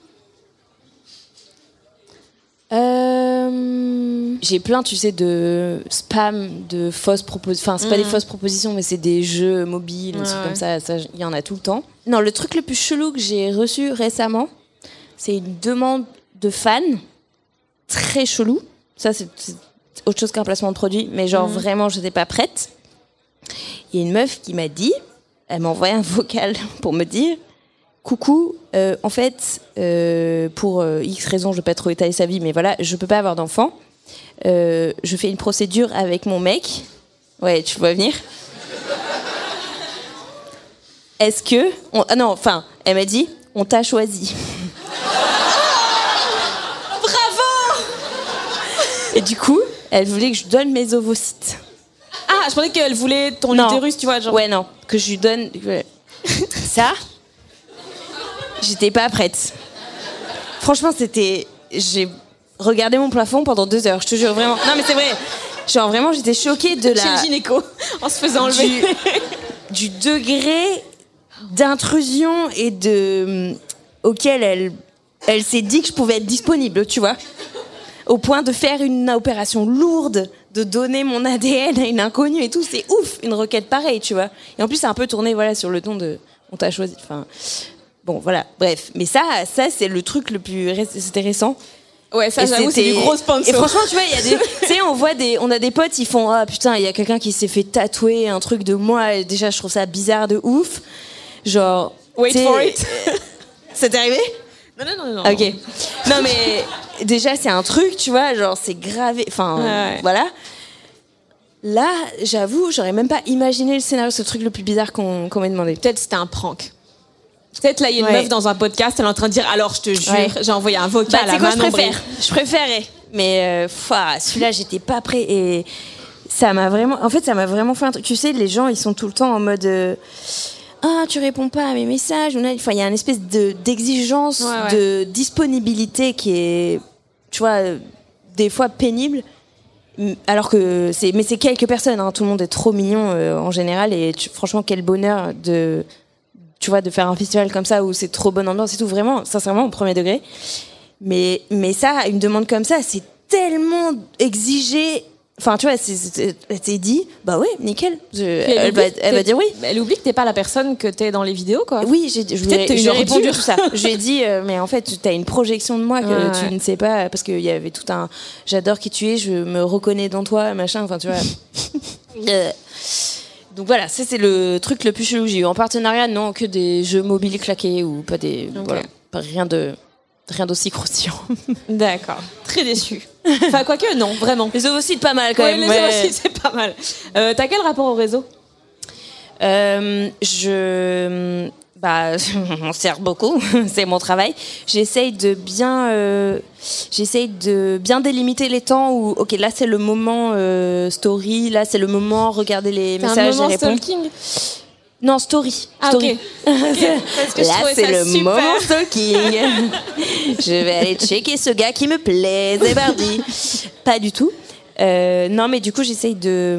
[SPEAKER 4] J'ai plein, tu sais, de spam, de fausses propositions. Enfin, c'est pas des fausses propositions, mais c'est des jeux mobiles, des trucs comme ça. Ça, il y en a tout le temps. Non, le truc le plus chelou que j'ai reçu récemment, c'est une demande de fans très chelou. Ça, c'est autre chose qu'un placement de produit, mais genre vraiment, je n'étais pas prête. Il y a une meuf qui m'a dit, elle m'a envoyé un vocal pour me dire coucou, en fait, pour X raisons, je ne vais pas trop étaler sa vie, mais voilà, je ne peux pas avoir d'enfant. Je fais une procédure avec mon mec. Ouais, tu vois venir. Est-ce que... elle m'a dit, on t'a choisi.
[SPEAKER 5] Bravo!
[SPEAKER 4] Et du coup, elle voulait que je donne mes ovocytes.
[SPEAKER 5] Ah, je pensais qu'elle voulait ton utérus, tu vois. Genre.
[SPEAKER 4] Ouais, non, que je lui donne... Ça, j'étais pas prête. Franchement, j'ai regardé mon plafond pendant 2 heures, je te jure, vraiment. Non, mais c'est vrai. Genre, vraiment, j'étais choquée de
[SPEAKER 5] Chez le gynéco, en se faisant enlever.
[SPEAKER 4] Du degré d'intrusion et auquel elle s'est dit que je pouvais être disponible, tu vois. Au point de faire une opération lourde, de donner mon ADN à une inconnue et tout, c'est ouf, une requête pareille, tu vois. Et en plus, c'est un peu tourné, voilà, sur le ton de on t'a choisi. Enfin, bon, voilà, bref. Mais ça, c'est le truc le plus, c'était récent.
[SPEAKER 5] Ouais, ça, j'avoue, c'est du gros sponsor.
[SPEAKER 4] Et franchement, tu vois, tu sais, on a des potes, ils font ah putain, il y a quelqu'un qui s'est fait tatouer un truc de moi. Et déjà, je trouve ça bizarre de ouf. Genre,
[SPEAKER 5] wait for it.
[SPEAKER 4] Ça t'est arrivé?
[SPEAKER 5] Non.
[SPEAKER 4] Ok. Non, mais déjà, c'est un truc, tu vois, genre, c'est gravé. Enfin,
[SPEAKER 5] ouais.
[SPEAKER 4] Voilà. Là, j'avoue, j'aurais même pas imaginé le scénario, ce truc le plus bizarre qu'on m'ait demandé.
[SPEAKER 5] Peut-être c'était un prank. Peut-être là, il y a une meuf dans un podcast, elle est en train de dire alors, je te jure, j'ai envoyé un vocal à Manon Bril.
[SPEAKER 4] Je préférais. Mais celui-là, j'étais pas prêt. Et ça m'a vraiment fait un truc. Tu sais, les gens, ils sont tout le temps en mode ah, tu réponds pas à mes messages. Enfin, il y a une espèce d'exigence de disponibilité qui est, tu vois, des fois pénible. Alors que c'est quelques personnes, hein. Tout le monde est trop mignon en général. Et franchement, quel bonheur de faire un festival comme ça où c'est trop bonne ambiance et tout, vraiment, sincèrement, au premier degré. Mais ça, une demande comme ça, c'est tellement exigé. Enfin, tu vois, elle s'est dit, bah ouais, nickel. Elle va dire oui.
[SPEAKER 5] Elle oublie que t'es pas la personne que t'es dans les vidéos, quoi.
[SPEAKER 4] Oui, je lui ai répondu tout ça. Je lui ai dit, mais en fait, t'as une projection de moi que tu ne sais pas, parce qu'il y avait tout un, j'adore qui tu es, je me reconnais dans toi, machin, enfin, tu vois. Donc voilà, ça c'est le truc le plus chelou que j'ai eu. En partenariat, non, que des jeux mobiles claqués ou pas des... Okay. Voilà, pas rien d'aussi croustillant. D'accord, très déçu. Enfin, quoique, non, vraiment. Les ovocytes, pas mal quand même. Les ovocytes, c'est pas mal. T'as quel rapport au réseau? On sert beaucoup, c'est mon travail. J'essaye de bien délimiter les temps où, ok, là c'est le moment story, là c'est le moment regarder les messages et répondre. Stalking. Non, story.
[SPEAKER 5] Ah,
[SPEAKER 4] Story.
[SPEAKER 5] ok. Parce que je
[SPEAKER 4] Là,
[SPEAKER 5] trouvais
[SPEAKER 4] c'est
[SPEAKER 5] ça
[SPEAKER 4] le
[SPEAKER 5] super.
[SPEAKER 4] moment stalking. Je vais aller checker ce gars qui me plaît, c'est parti. Pas du tout. Non, mais du coup, j'essaye de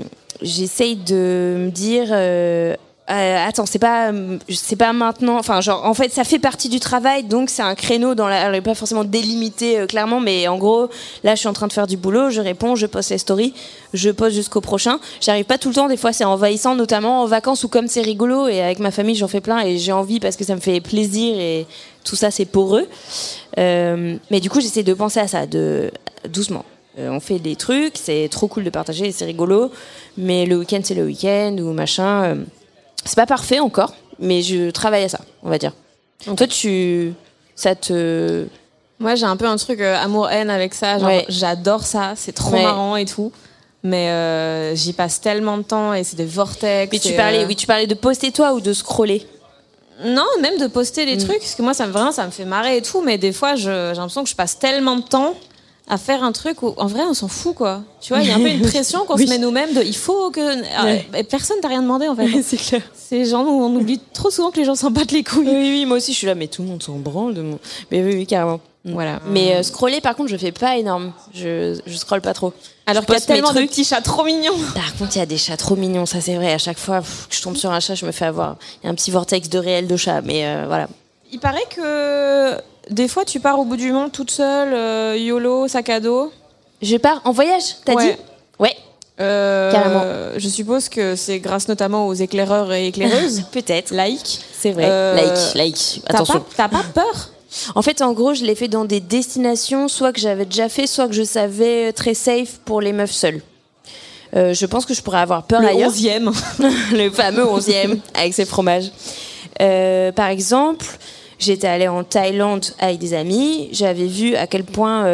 [SPEAKER 4] me dire. Attends, c'est pas maintenant. Enfin, genre, en fait, ça fait partie du travail, donc c'est un créneau dans la. Alors, pas forcément délimité clairement, mais en gros, là, je suis en train de faire du boulot, je réponds, je poste les stories, je poste jusqu'au prochain. J'arrive pas tout le temps, des fois, c'est envahissant, notamment en vacances ou comme c'est rigolo et avec ma famille, j'en fais plein et j'ai envie parce que ça me fait plaisir et tout ça, c'est pour eux. Mais du coup, j'essaie de penser à ça, doucement. On fait des trucs, c'est trop cool de partager, c'est rigolo, mais le week-end, c'est le week-end ou machin. C'est pas parfait encore, mais je travaille à ça, on va dire. Donc toi, ça te...
[SPEAKER 5] Moi, j'ai un peu un truc amour-haine avec ça. Genre,
[SPEAKER 4] Ouais.
[SPEAKER 5] j'adore ça, c'est trop
[SPEAKER 4] Ouais.
[SPEAKER 5] marrant et tout. Mais j'y passe tellement de temps et c'est des vortex.
[SPEAKER 4] Mais tu
[SPEAKER 5] et,
[SPEAKER 4] parlais de poster toi ou de scroller?
[SPEAKER 5] Non, même de poster des trucs, parce que moi, ça me fait marrer et tout. Mais des fois, j'ai l'impression que je passe tellement de temps à faire un truc où, en vrai, on s'en fout, quoi. Tu vois, il y a un peu une pression qu'on
[SPEAKER 4] Oui.
[SPEAKER 5] se met nous-mêmes de il faut que.
[SPEAKER 4] Ouais.
[SPEAKER 5] Personne t'a rien demandé, en fait.
[SPEAKER 4] C'est clair.
[SPEAKER 5] C'est genre, on oublie trop souvent que les gens s'en battent les couilles.
[SPEAKER 4] Oui, moi aussi, je suis là, mais tout le monde s'en branle de mon... Mais oui, carrément.
[SPEAKER 5] Voilà.
[SPEAKER 4] Mais scroller, par contre, je fais pas énorme. Je scrolle pas trop.
[SPEAKER 5] Alors
[SPEAKER 4] Je
[SPEAKER 5] qu'il y a
[SPEAKER 4] poste mes
[SPEAKER 5] tellement de
[SPEAKER 4] trucs.
[SPEAKER 5] petits chats trop mignons.
[SPEAKER 4] Par contre, il y a des chats trop mignons, ça c'est vrai. À chaque fois que je tombe sur un chat, je me fais avoir. Il y a un petit vortex de réel de chat, mais voilà.
[SPEAKER 5] Il paraît que des fois, tu pars au bout du monde toute seule, YOLO, sac à dos.
[SPEAKER 4] Je pars en voyage, t'as
[SPEAKER 5] Ouais.
[SPEAKER 4] dit? Ouais, carrément.
[SPEAKER 5] Je suppose que c'est grâce notamment aux éclaireurs et éclaireuses.
[SPEAKER 4] Peut-être.
[SPEAKER 5] Laïcs.
[SPEAKER 4] C'est vrai. Like. Attention.
[SPEAKER 5] T'as pas peur?
[SPEAKER 4] En fait, en gros, je l'ai fait dans des destinations, soit que j'avais déjà fait, soit que je savais très safe pour les meufs seules. Je pense que je pourrais avoir peur
[SPEAKER 5] Le
[SPEAKER 4] ailleurs.
[SPEAKER 5] 11e.
[SPEAKER 4] Le fameux 11e avec ses fromages. Par exemple, j'étais allée en Thaïlande avec des amis. J'avais vu à quel point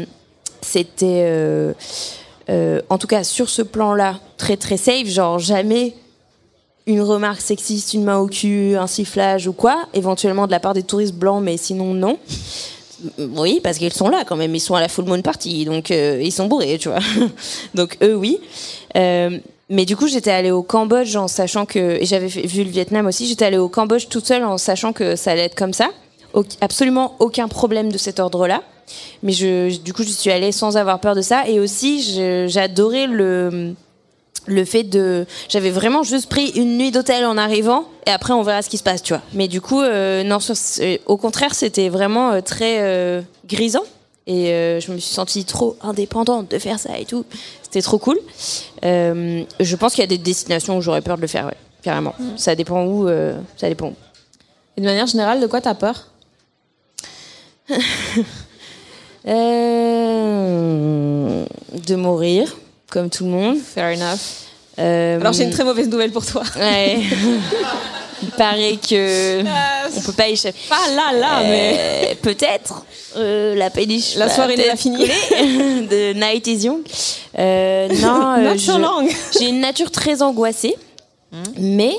[SPEAKER 4] c'était, en tout cas sur ce plan-là, très très safe. Genre jamais une remarque sexiste, une main au cul, un sifflage ou quoi. Éventuellement de la part des touristes blancs, mais sinon non. Oui, parce qu'ils sont là quand même. Ils sont à la full moon party, donc ils sont bourrés, tu vois. Donc eux, oui. Mais du coup, j'étais allée au Cambodge en sachant que... Et j'avais vu le Vietnam aussi. J'étais allée au Cambodge toute seule en sachant que ça allait être comme ça. Absolument aucun problème de cet ordre-là. Mais du coup, je suis allée sans avoir peur de ça. Et aussi, j'adorais le fait de... J'avais vraiment juste pris une nuit d'hôtel en arrivant. Et après, on verra ce qui se passe, tu vois. Mais du coup, non, au contraire, c'était vraiment très grisant. Et je me suis sentie trop indépendante de faire ça et tout. C'était trop cool. Je pense qu'il y a des destinations où j'aurais peur de le faire, ouais, carrément. Ça dépend où. Ça dépend où.
[SPEAKER 5] Et de manière générale, de quoi t'as peur?
[SPEAKER 4] De mourir, comme tout le monde.
[SPEAKER 5] Fair enough. Alors j'ai une très mauvaise nouvelle pour toi.
[SPEAKER 4] Ouais. Il paraît que on peut pas échapper.
[SPEAKER 5] Pas là, mais...
[SPEAKER 4] Peut-être la péniche.
[SPEAKER 5] La
[SPEAKER 4] va
[SPEAKER 5] soirée n'est
[SPEAKER 4] peut-être
[SPEAKER 5] pas finie.
[SPEAKER 4] couler. De Night is Young. Non,
[SPEAKER 5] Not so long.
[SPEAKER 4] j'ai une nature très angoissée, mais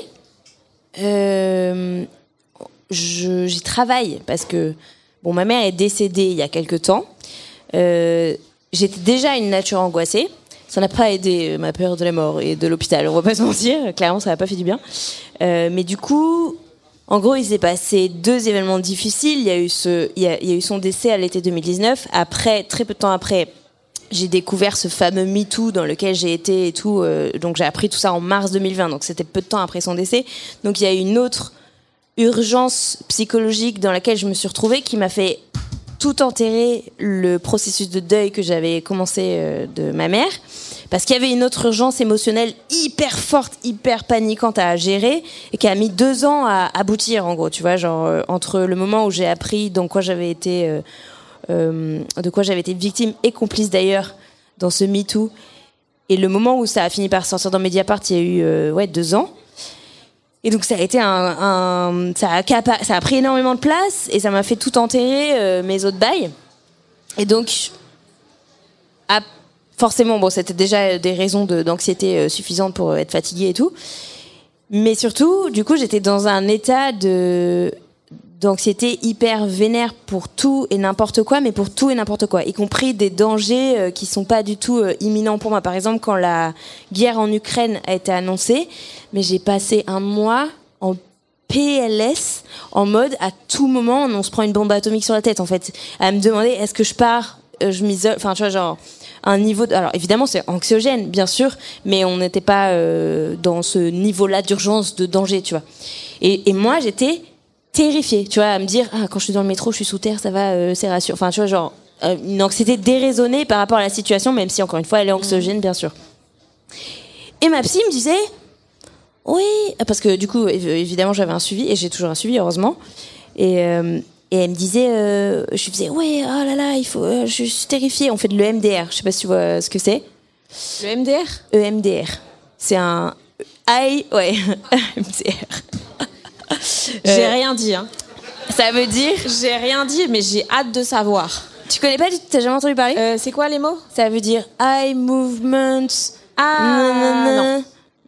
[SPEAKER 4] j'y travaille parce que bon, ma mère est décédée il y a quelque temps. J'étais déjà une nature angoissée. Ça n'a pas aidé ma peur de la mort et de l'hôpital, on va pas se mentir. Clairement, ça n'a pas fait du bien. Mais du coup, en gros, il s'est passé 2 événements difficiles. Il y a eu son décès à l'été 2019. Après, très peu de temps après, j'ai découvert ce fameux MeToo dans lequel j'ai été et tout. Donc, j'ai appris tout ça en mars 2020. Donc, c'était peu de temps après son décès. Donc, il y a eu une autre urgence psychologique dans laquelle je me suis retrouvée qui m'a fait tout enterrer le processus de deuil que j'avais commencé de ma mère, parce qu'il y avait une autre urgence émotionnelle hyper forte, hyper paniquante à gérer, et qui a mis 2 ans à aboutir, en gros, tu vois, genre entre le moment où j'ai appris de quoi j'avais été victime et complice d'ailleurs dans ce MeToo, et le moment où ça a fini par sortir dans Mediapart, il y a eu 2 ans. Et donc ça a été ça a pris énormément de place et ça m'a fait tout enterrer mes autres bails. Et donc forcément, bon, c'était déjà des raisons d'anxiété suffisantes pour être fatiguée et tout. Mais surtout, du coup, j'étais dans un état d'anxiété hyper vénère pour tout et n'importe quoi, mais pour tout et n'importe quoi, y compris des dangers qui sont pas du tout imminents pour moi. Par exemple, quand la guerre en Ukraine a été annoncée, mais j'ai passé un mois en PLS, en mode à tout moment on se prend une bombe atomique sur la tête, en fait, à me demander est-ce que je pars, je m'isole, enfin tu vois, genre un niveau alors évidemment c'est anxiogène bien sûr, mais on n'était pas dans ce niveau-là d'urgence, de danger, tu vois. Et moi j'étais terrifiée, tu vois, à me dire quand je suis dans le métro, je suis sous terre, ça va, c'est rassurant. Enfin, tu vois, genre une anxiété déraisonnée par rapport à la situation, même si encore une fois elle est anxiogène, bien sûr. Et ma psy me disait oui, parce que du coup évidemment j'avais un suivi et j'ai toujours un suivi heureusement. Et elle me disait, je lui disais ouais, oh là là, il faut, je suis terrifiée. On fait de l'EMDR, je sais pas si tu vois ce que c'est.
[SPEAKER 5] Le MDR
[SPEAKER 4] EMDR, c'est un EMDR.
[SPEAKER 5] J'ai rien dit, hein.
[SPEAKER 4] Ça veut dire.
[SPEAKER 5] J'ai rien dit, mais j'ai hâte de savoir.
[SPEAKER 4] Tu connais pas, t'as jamais entendu parler?
[SPEAKER 5] C'est quoi les mots?
[SPEAKER 4] Ça veut dire eye movement.
[SPEAKER 5] Non.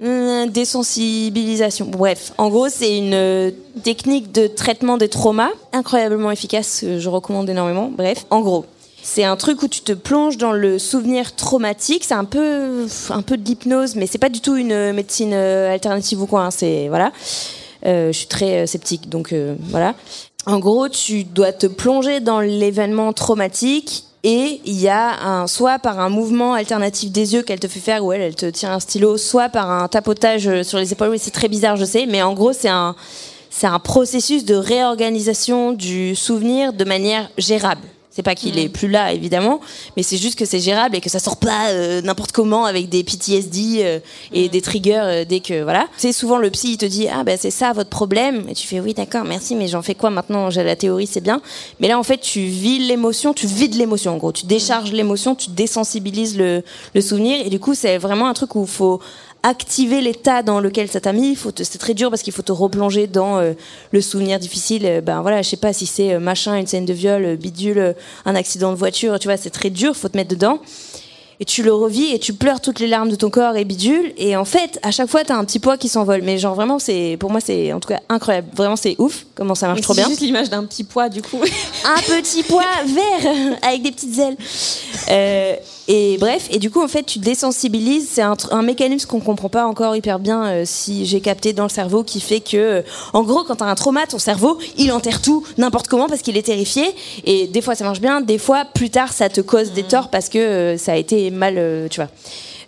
[SPEAKER 4] Désensibilisation. Bref, en gros, c'est une technique de traitement des traumas incroyablement efficace, que je recommande énormément. Bref, en gros, c'est un truc où tu te plonges dans le souvenir traumatique. C'est un peu de l'hypnose, mais c'est pas du tout une médecine alternative ou quoi. Hein, c'est voilà. Je suis très sceptique, donc voilà. En gros, tu dois te plonger dans l'événement traumatique et il y a soit par un mouvement alternatif des yeux qu'elle te fait faire, où elle te tient un stylo, soit par un tapotage sur les épaules. Oui, c'est très bizarre, je sais, mais en gros, c'est un processus de réorganisation du souvenir de manière gérable. C'est pas qu'il est plus là, évidemment, mais c'est juste que c'est gérable et que ça sort pas n'importe comment avec des PTSD et des triggers dès que voilà. C'est souvent le psy il te dit c'est ça votre problème et tu fais oui d'accord merci mais j'en fais quoi maintenant, j'ai la théorie c'est bien, mais là en fait tu vides l'émotion en gros, tu décharges l'émotion, tu désensibilises le souvenir et du coup c'est vraiment un truc où il faut activer l'état dans lequel ça t'a mis. C'est très dur parce qu'il faut te replonger dans le souvenir difficile. Voilà, je sais pas si c'est machin, une scène de viol, bidule, un accident de voiture, tu vois, c'est très dur, faut te mettre dedans. Et tu le revis et tu pleures toutes les larmes de ton corps et bidule. Et en fait, à chaque fois, t'as un petit poids qui s'envole. Mais genre vraiment, pour moi, c'est en tout cas incroyable. Vraiment, c'est ouf. Comment ça marche trop bien.
[SPEAKER 5] C'est juste l'image d'un petit pois, du coup.
[SPEAKER 4] Un petit pois vert avec des petites ailes. Et bref, et du coup, en fait, tu désensibilises. C'est un mécanisme qu'on comprend pas encore hyper bien, si j'ai capté dans le cerveau, qui fait que, en gros, quand t'as un trauma, ton cerveau, il enterre tout n'importe comment parce qu'il est terrifié. Et des fois, ça marche bien. Des fois, plus tard, ça te cause des torts parce que ça a été mal, tu vois.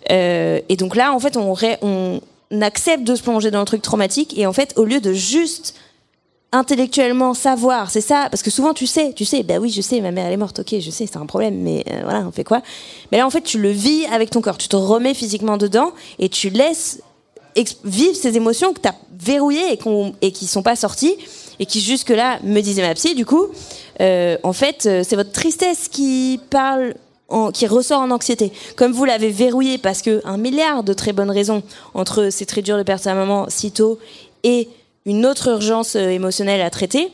[SPEAKER 4] Et donc là, en fait, on accepte de se plonger dans le truc traumatique. Et en fait, au lieu de juste intellectuellement savoir, c'est ça, parce que souvent tu sais, oui je sais, ma mère elle est morte, ok, je sais, c'est un problème, mais voilà, on fait quoi? Mais là en fait tu le vis avec ton corps, tu te remets physiquement dedans et tu laisses vivre ces émotions que t'as verrouillées et qui sont pas sorties et qui jusque là, me disait ma psy, du coup, en fait c'est votre tristesse qui parle, qui ressort en anxiété. Comme vous l'avez verrouillé parce que 1 milliard de très bonnes raisons, entre c'est très dur de perdre sa maman si tôt et une autre urgence émotionnelle à traiter.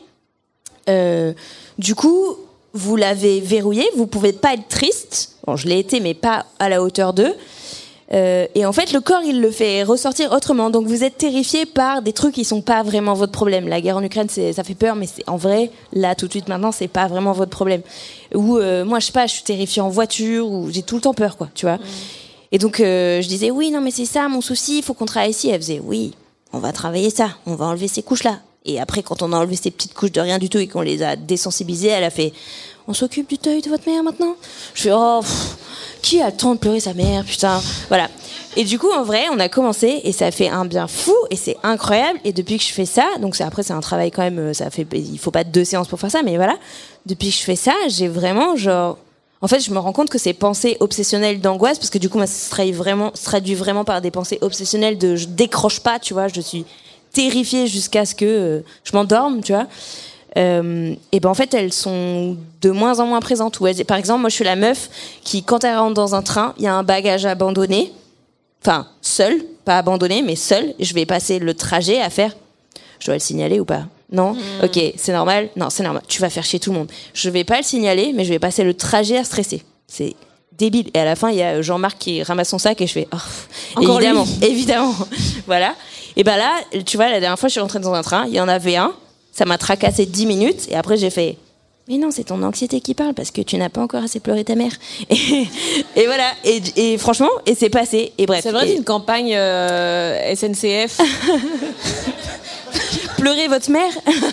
[SPEAKER 4] Du coup, vous l'avez verrouillé, vous pouvez pas être triste. Bon, je l'ai été, mais pas à la hauteur d'eux. Et en fait, le corps, il le fait ressortir autrement. Donc, vous êtes terrifié par des trucs qui sont pas vraiment votre problème. La guerre en Ukraine, ça fait peur, mais en vrai, là, tout de suite, maintenant, c'est pas vraiment votre problème. Ou moi, je sais pas, je suis terrifiée en voiture, ou j'ai tout le temps peur, quoi, tu vois. Et donc, je disais, oui, non, mais c'est ça, mon souci, il faut qu'on travaille ici. Elle faisait, oui, on va travailler ça, on va enlever ces couches-là. Et après, quand on a enlevé ces petites couches de rien du tout et qu'on les a désensibilisées, elle a fait « On s'occupe du deuil de votre mère maintenant ?» Je fais « Oh, qui a le temps de pleurer sa mère, putain ?» Voilà. Et du coup, en vrai, on a commencé et ça fait un bien fou et c'est incroyable. Et depuis que je fais ça, donc après, c'est un travail quand même, il faut pas 2 séances pour faire ça, mais voilà. Depuis que je fais ça, j'ai vraiment genre... En fait, je me rends compte que ces pensées obsessionnelles d'angoisse, parce que du coup, moi, ça se traduit vraiment par des pensées obsessionnelles de je décroche pas, tu vois, je suis terrifiée jusqu'à ce que je m'endorme, tu vois. Et ben en fait, elles sont de moins en moins présentes. Par exemple, moi, je suis la meuf qui, quand elle rentre dans un train, il y a un bagage abandonné, enfin seul, pas abandonné, mais seul. Je vais passer le trajet à faire. Je dois le signaler ou pas? Non, ok, c'est normal. Non, c'est normal. Tu vas faire chier tout le monde. Je vais pas le signaler, mais je vais passer le trajet à stresser. C'est débile. Et à la fin, il y a Jean-Marc qui ramasse son sac et je fais évidemment. Voilà. Et ben là, tu vois, la dernière fois, je suis rentrée dans un train. Il y en avait un. Ça m'a tracassé 10 minutes et après j'ai fait mais non, c'est ton anxiété qui parle parce que tu n'as pas encore assez pleuré ta mère. Et voilà, et franchement, et c'est passé. Et bref.
[SPEAKER 5] C'est vrai, d'une campagne SNCF.
[SPEAKER 4] Pleurez votre mère.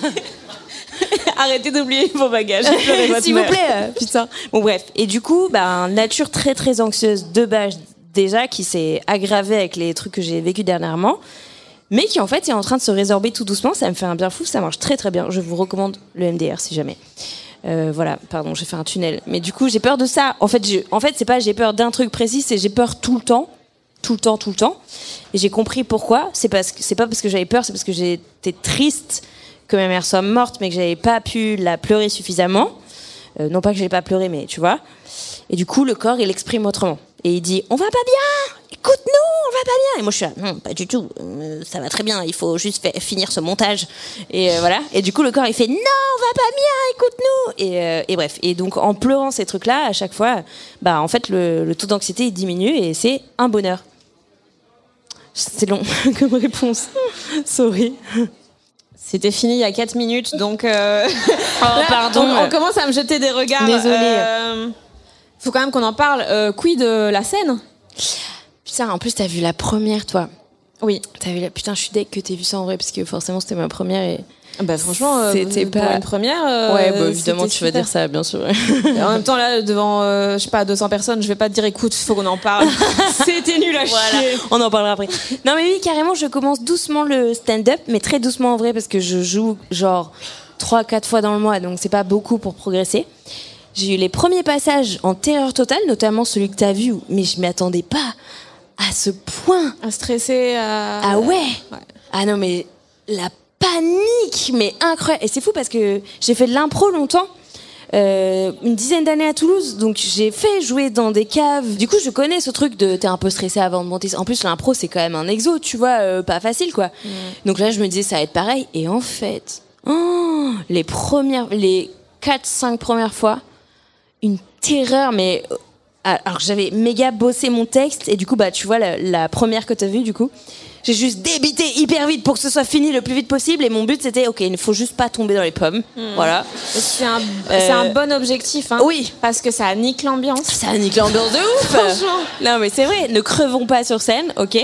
[SPEAKER 5] Arrêtez d'oublier vos bagages. Pleurez votre
[SPEAKER 4] S'il
[SPEAKER 5] mère.
[SPEAKER 4] vous plaît, putain. Bon bref, et du coup, nature très très anxieuse de base déjà qui s'est aggravée avec les trucs que j'ai vécu dernièrement. Mais qui en fait est en train de se résorber tout doucement. Ça me fait un bien fou, ça marche très très bien. Je vous recommande le MDR si jamais. Voilà, pardon, j'ai fait un tunnel. Mais du coup, j'ai peur de ça. En fait, c'est pas j'ai peur d'un truc précis, c'est j'ai peur tout le temps. Tout le temps. Et j'ai compris pourquoi. C'est pas parce que j'avais peur, c'est parce que j'étais triste que ma mère soit morte, mais que j'avais pas pu la pleurer suffisamment. Non pas que j'avais pas pleuré, mais tu vois. Et du coup, le corps, il exprime autrement. Et il dit, on va pas bien, écoute-nous, on va pas bien. Et moi, je suis là, non, pas du tout, ça va très bien, il faut juste finir ce montage. Et voilà. Et du coup, le corps, il fait, non, on va pas bien, écoute-nous. Et bref. Et donc, en pleurant ces trucs-là, à chaque fois, en fait, le taux d'anxiété, il diminue et c'est un bonheur. C'est long comme réponse. Sorry.
[SPEAKER 5] C'était fini il y a 4 minutes, donc...
[SPEAKER 4] pardon.
[SPEAKER 5] On commence à me jeter des regards.
[SPEAKER 4] Désolée.
[SPEAKER 5] Faut quand même qu'on en parle. Quid de la scène?
[SPEAKER 4] Putain, en plus, t'as vu la première, toi.
[SPEAKER 5] Oui.
[SPEAKER 4] T'as vu Putain, je suis deg que t'aies vu ça en vrai, parce que forcément, c'était ma première et...
[SPEAKER 5] franchement,
[SPEAKER 4] c'était
[SPEAKER 5] pour
[SPEAKER 4] pas
[SPEAKER 5] une première.
[SPEAKER 4] Évidemment, tu vas dire ça, bien sûr.
[SPEAKER 5] En même temps, là, devant, 200 personnes, je vais pas te dire, écoute, faut qu'on en parle. C'était nul à chier.
[SPEAKER 4] On en parlera après. Non, mais oui, carrément, je commence doucement le stand-up, mais très doucement en vrai, parce que je joue genre 3-4 fois dans le mois, donc c'est pas beaucoup pour progresser. J'ai eu les premiers passages en terreur totale, notamment celui que t'as vu, mais je m'y attendais pas à ce point.
[SPEAKER 5] À stresser,
[SPEAKER 4] Ah ouais. Ah non, mais la panique, mais incroyable. Et c'est fou parce que j'ai fait de l'impro longtemps, une dizaine d'années à Toulouse, donc j'ai fait jouer dans des caves. Du coup, je connais ce truc de t'es un peu stressé avant de monter. En plus, l'impro, c'est quand même un exo, tu vois, pas facile, quoi. Donc là, je me disais, ça va être pareil. Et en fait, les 4-5 premières fois, une terreur, mais... Alors, j'avais méga bossé mon texte, et du coup, tu vois, la première que t'as vue, du coup, j'ai juste débité hyper vite pour que ce soit fini le plus vite possible, et mon but, c'était, ok, il ne faut juste pas tomber dans les pommes. Voilà.
[SPEAKER 5] C'est un bon objectif, hein.
[SPEAKER 4] Oui.
[SPEAKER 5] Parce que ça nique l'ambiance.
[SPEAKER 4] Ça nique l'ambiance de ouf.
[SPEAKER 5] Franchement.
[SPEAKER 4] Non, mais c'est vrai, ne crevons pas sur scène, ok.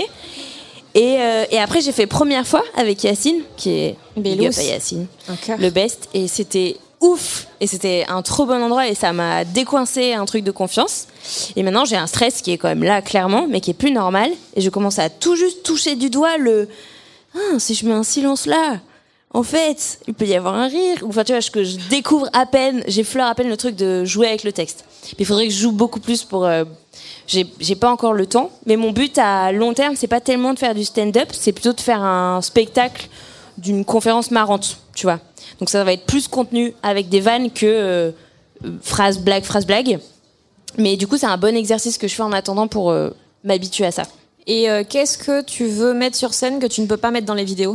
[SPEAKER 4] Et après, j'ai fait première fois avec Yacine, qui est...
[SPEAKER 5] Bélous.
[SPEAKER 4] Yacine.
[SPEAKER 5] Okay.
[SPEAKER 4] Le best, et c'était... ouf, et c'était un trop bon endroit et ça m'a décoincé un truc de confiance. Et maintenant j'ai un stress qui est quand même là clairement, mais qui est plus normal, et je commence à tout juste toucher du doigt si je mets un silence là, en fait il peut y avoir un rire, enfin tu vois, que je découvre à peine, j'effleure à peine le truc de jouer avec le texte. Mais il faudrait que je joue beaucoup plus pour j'ai pas encore le temps, mais mon but à long terme, c'est pas tellement de faire du stand-up, c'est plutôt de faire un spectacle d'une conférence marrante, tu vois. Donc ça va être plus contenu avec des vannes que phrase blague. Mais du coup, c'est un bon exercice que je fais en attendant pour m'habituer à ça.
[SPEAKER 5] Et qu'est-ce que tu veux mettre sur scène que tu ne peux pas mettre dans les vidéos?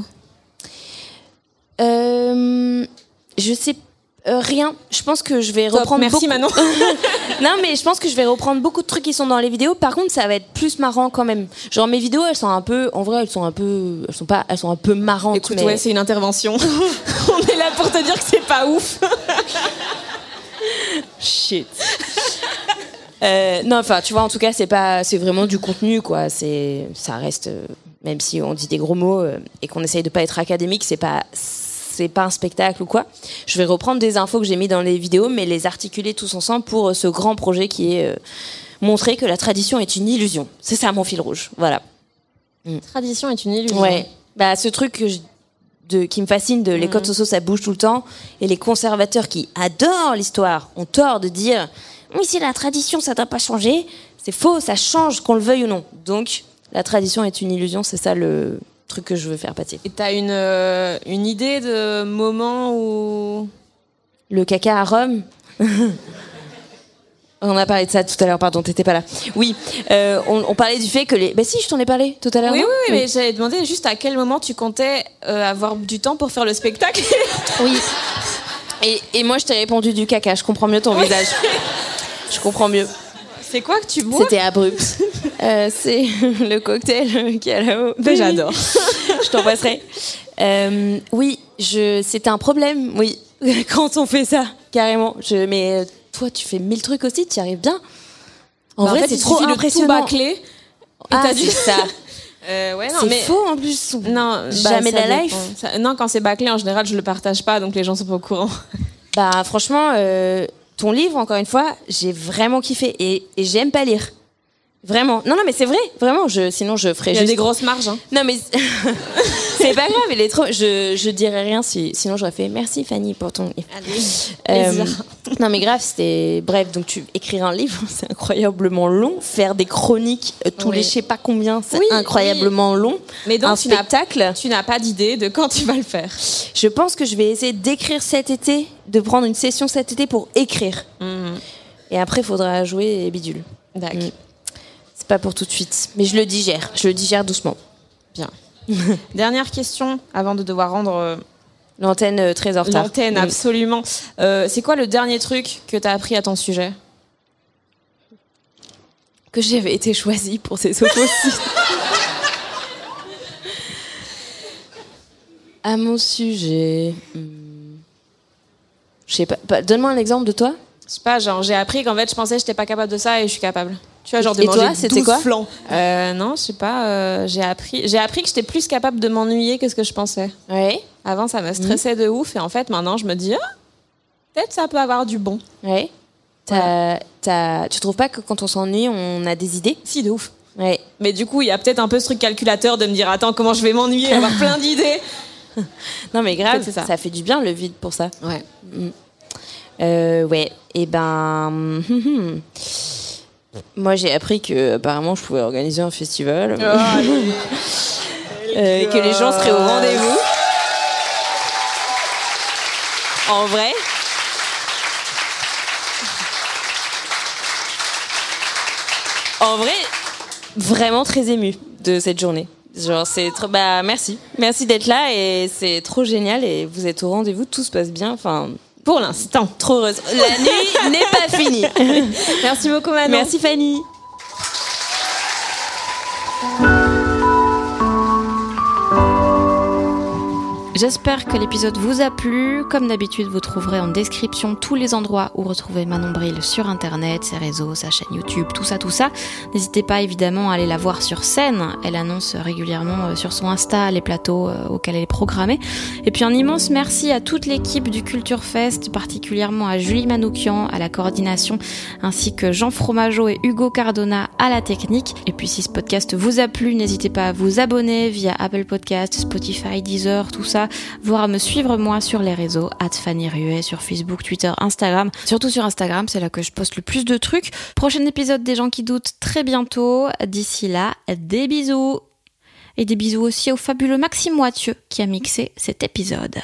[SPEAKER 4] Je sais rien. Je pense que je vais reprendre
[SPEAKER 5] Merci
[SPEAKER 4] beaucoup...
[SPEAKER 5] Manon.
[SPEAKER 4] Non, mais je pense que je vais reprendre beaucoup de trucs qui sont dans les vidéos. Par contre, ça va être plus marrant quand même. Genre mes vidéos, elles sont un peu, en vrai, elles sont un peu marrantes.
[SPEAKER 5] Écoute,
[SPEAKER 4] mais...
[SPEAKER 5] ouais, c'est une intervention. On est là pour te dire que c'est pas ouf.
[SPEAKER 4] Shit. Non, enfin, tu vois, en tout cas, c'est vraiment du contenu, quoi. Ça reste, même si on dit des gros mots et qu'on essaye de pas être académique, c'est pas un spectacle ou quoi. Je vais reprendre des infos que j'ai mis dans les vidéos, mais les articuler tous ensemble pour ce grand projet qui est montrer que la tradition est une illusion. C'est ça mon fil rouge. Voilà.
[SPEAKER 5] Tradition est une illusion.
[SPEAKER 4] Ouais. Ce truc qui me fascine de les codes sociaux, ça bouge tout le temps, et les conservateurs qui adorent l'histoire ont tort de dire oui, c'est la tradition, ça doit pas changer. C'est faux, ça change qu'on le veuille ou non. Donc la tradition est une illusion, c'est ça le truc que je veux faire passer.
[SPEAKER 5] Et t'as une idée de moment où...
[SPEAKER 4] Le caca à Rome. On a parlé de ça tout à l'heure, pardon, t'étais pas là. Oui, on parlait du fait que les... si, je t'en ai parlé tout à l'heure.
[SPEAKER 5] Oui, mais j'avais demandé juste à quel moment tu comptais avoir du temps pour faire le spectacle.
[SPEAKER 4] Oui. Et moi, je t'ai répondu du caca, je comprends mieux ton visage. Je comprends mieux.
[SPEAKER 5] C'est quoi que tu bois?
[SPEAKER 4] C'était abrupt. C'est le cocktail qui est là-haut.
[SPEAKER 5] J'adore.
[SPEAKER 4] Je t'embrasserai. Oui, c'était un problème, oui, quand on fait ça, carrément. Mais toi, tu fais 1000 trucs aussi, tu y arrives bien. En vrai, c'est trop impressionnant.
[SPEAKER 5] Tout bâcler.
[SPEAKER 4] C'est ça.
[SPEAKER 5] Ouais, non,
[SPEAKER 4] c'est
[SPEAKER 5] mais
[SPEAKER 4] faux en plus.
[SPEAKER 5] non,
[SPEAKER 4] Jamais de la life.
[SPEAKER 5] Non, quand c'est bâclé, en général, je le partage pas, donc les gens sont pas au courant.
[SPEAKER 4] Bah franchement, ton livre, encore une fois, j'ai vraiment kiffé et j'aime pas lire. Vraiment. Non, mais c'est vrai. Vraiment. Sinon, je ferais
[SPEAKER 5] Il y a
[SPEAKER 4] juste...
[SPEAKER 5] des grosses marges. Hein.
[SPEAKER 4] Non, mais c'est pas grave. Elle est trop... Je dirais rien sinon j'aurais fait merci Fanny pour ton livre.
[SPEAKER 5] Allez.
[SPEAKER 4] Non, mais grave, c'était... Bref, donc écrire un livre, c'est incroyablement long. Faire des chroniques tous les je sais pas combien, c'est incroyablement long.
[SPEAKER 5] Mais donc,
[SPEAKER 4] un spectacle.
[SPEAKER 5] Tu n'as pas d'idée de quand tu vas le faire.
[SPEAKER 4] Je pense que je vais essayer d'écrire cet été, de prendre une session cet été pour écrire. Et après, il faudra jouer et bidule.
[SPEAKER 5] D'accord.
[SPEAKER 4] C'est pas pour tout de suite, mais je le digère doucement.
[SPEAKER 5] Bien. Dernière question avant de devoir rendre
[SPEAKER 4] l'antenne très en retard.
[SPEAKER 5] L'antenne, absolument. C'est quoi le dernier truc que tu as appris à ton sujet?
[SPEAKER 4] Que j'avais été choisie pour ces oppositions. À mon sujet, je sais pas. Donne-moi un exemple de toi.
[SPEAKER 5] Je sais pas, genre j'ai appris qu'en fait je pensais que j'étais pas capable de ça et je suis capable. Tu vois, genre de
[SPEAKER 4] et
[SPEAKER 5] manger
[SPEAKER 4] toi, c'était
[SPEAKER 5] 12
[SPEAKER 4] quoi
[SPEAKER 5] flancs. Non, je sais pas. J'ai appris que j'étais plus capable de m'ennuyer que ce que je pensais.
[SPEAKER 4] Ouais.
[SPEAKER 5] Avant, ça me stressait de ouf et en fait, maintenant, je me dis peut-être ça peut avoir du bon.
[SPEAKER 4] Ouais. Tu trouves pas que quand on s'ennuie, on a des idées?
[SPEAKER 5] Si, de ouf.
[SPEAKER 4] Ouais.
[SPEAKER 5] Mais du coup, il y a peut-être un peu ce truc calculateur de me dire attends, comment je vais m'ennuyer, avoir plein d'idées.
[SPEAKER 4] Non, mais grave,
[SPEAKER 5] c'est
[SPEAKER 4] ça fait du bien le vide pour ça.
[SPEAKER 5] Ouais.
[SPEAKER 4] Ouais. Et ben. Moi, j'ai appris que apparemment, je pouvais organiser un festival. Que les gens seraient au rendez-vous. En vrai. Vraiment très émue de cette journée. Genre, c'est trop. Bah, merci d'être là et c'est trop génial et vous êtes au rendez-vous, tout se passe bien. Enfin.
[SPEAKER 5] Pour l'instant.
[SPEAKER 4] Trop heureuse. La nuit n'est pas finie.
[SPEAKER 5] Merci beaucoup, Manon.
[SPEAKER 4] Merci, Fanny.
[SPEAKER 1] J'espère que l'épisode vous a plu. Comme d'habitude, vous trouverez en description tous les endroits où retrouver Manon Bril sur internet, ses réseaux, sa chaîne YouTube, tout ça. N'hésitez pas évidemment à aller la voir sur scène. Elle annonce régulièrement sur son Insta les plateaux auxquels elle est programmée. Et puis un immense merci à toute l'équipe du Culture Fest, particulièrement à Julie Manoukian à la coordination, ainsi que Jean Fromageau et Hugo Cardona à la technique. Et puis si ce podcast vous a plu, n'hésitez pas à vous abonner via Apple Podcast, Spotify, Deezer, tout ça, voire à me suivre moi sur les réseaux @FannyRuet sur Facebook, Twitter, Instagram. Surtout sur Instagram, c'est là que je poste le plus de trucs. Prochain épisode des gens qui doutent très bientôt. D'ici là, des bisous. Et des bisous aussi au fabuleux Maxime Wathieu qui a mixé cet épisode.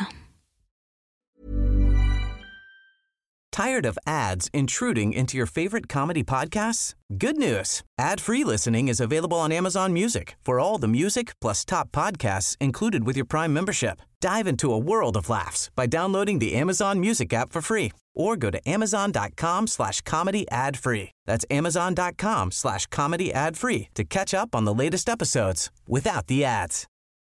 [SPEAKER 6] Tired of ads intruding into your favorite comedy podcasts? Good news. Ad-free listening is available on Amazon Music for all the music plus top podcasts included with your Prime membership. Dive into a world of laughs by downloading the Amazon Music app for free or go to amazon.com/comedy ad-free. That's amazon.com/comedy ad-free to catch up on the latest episodes without the ads.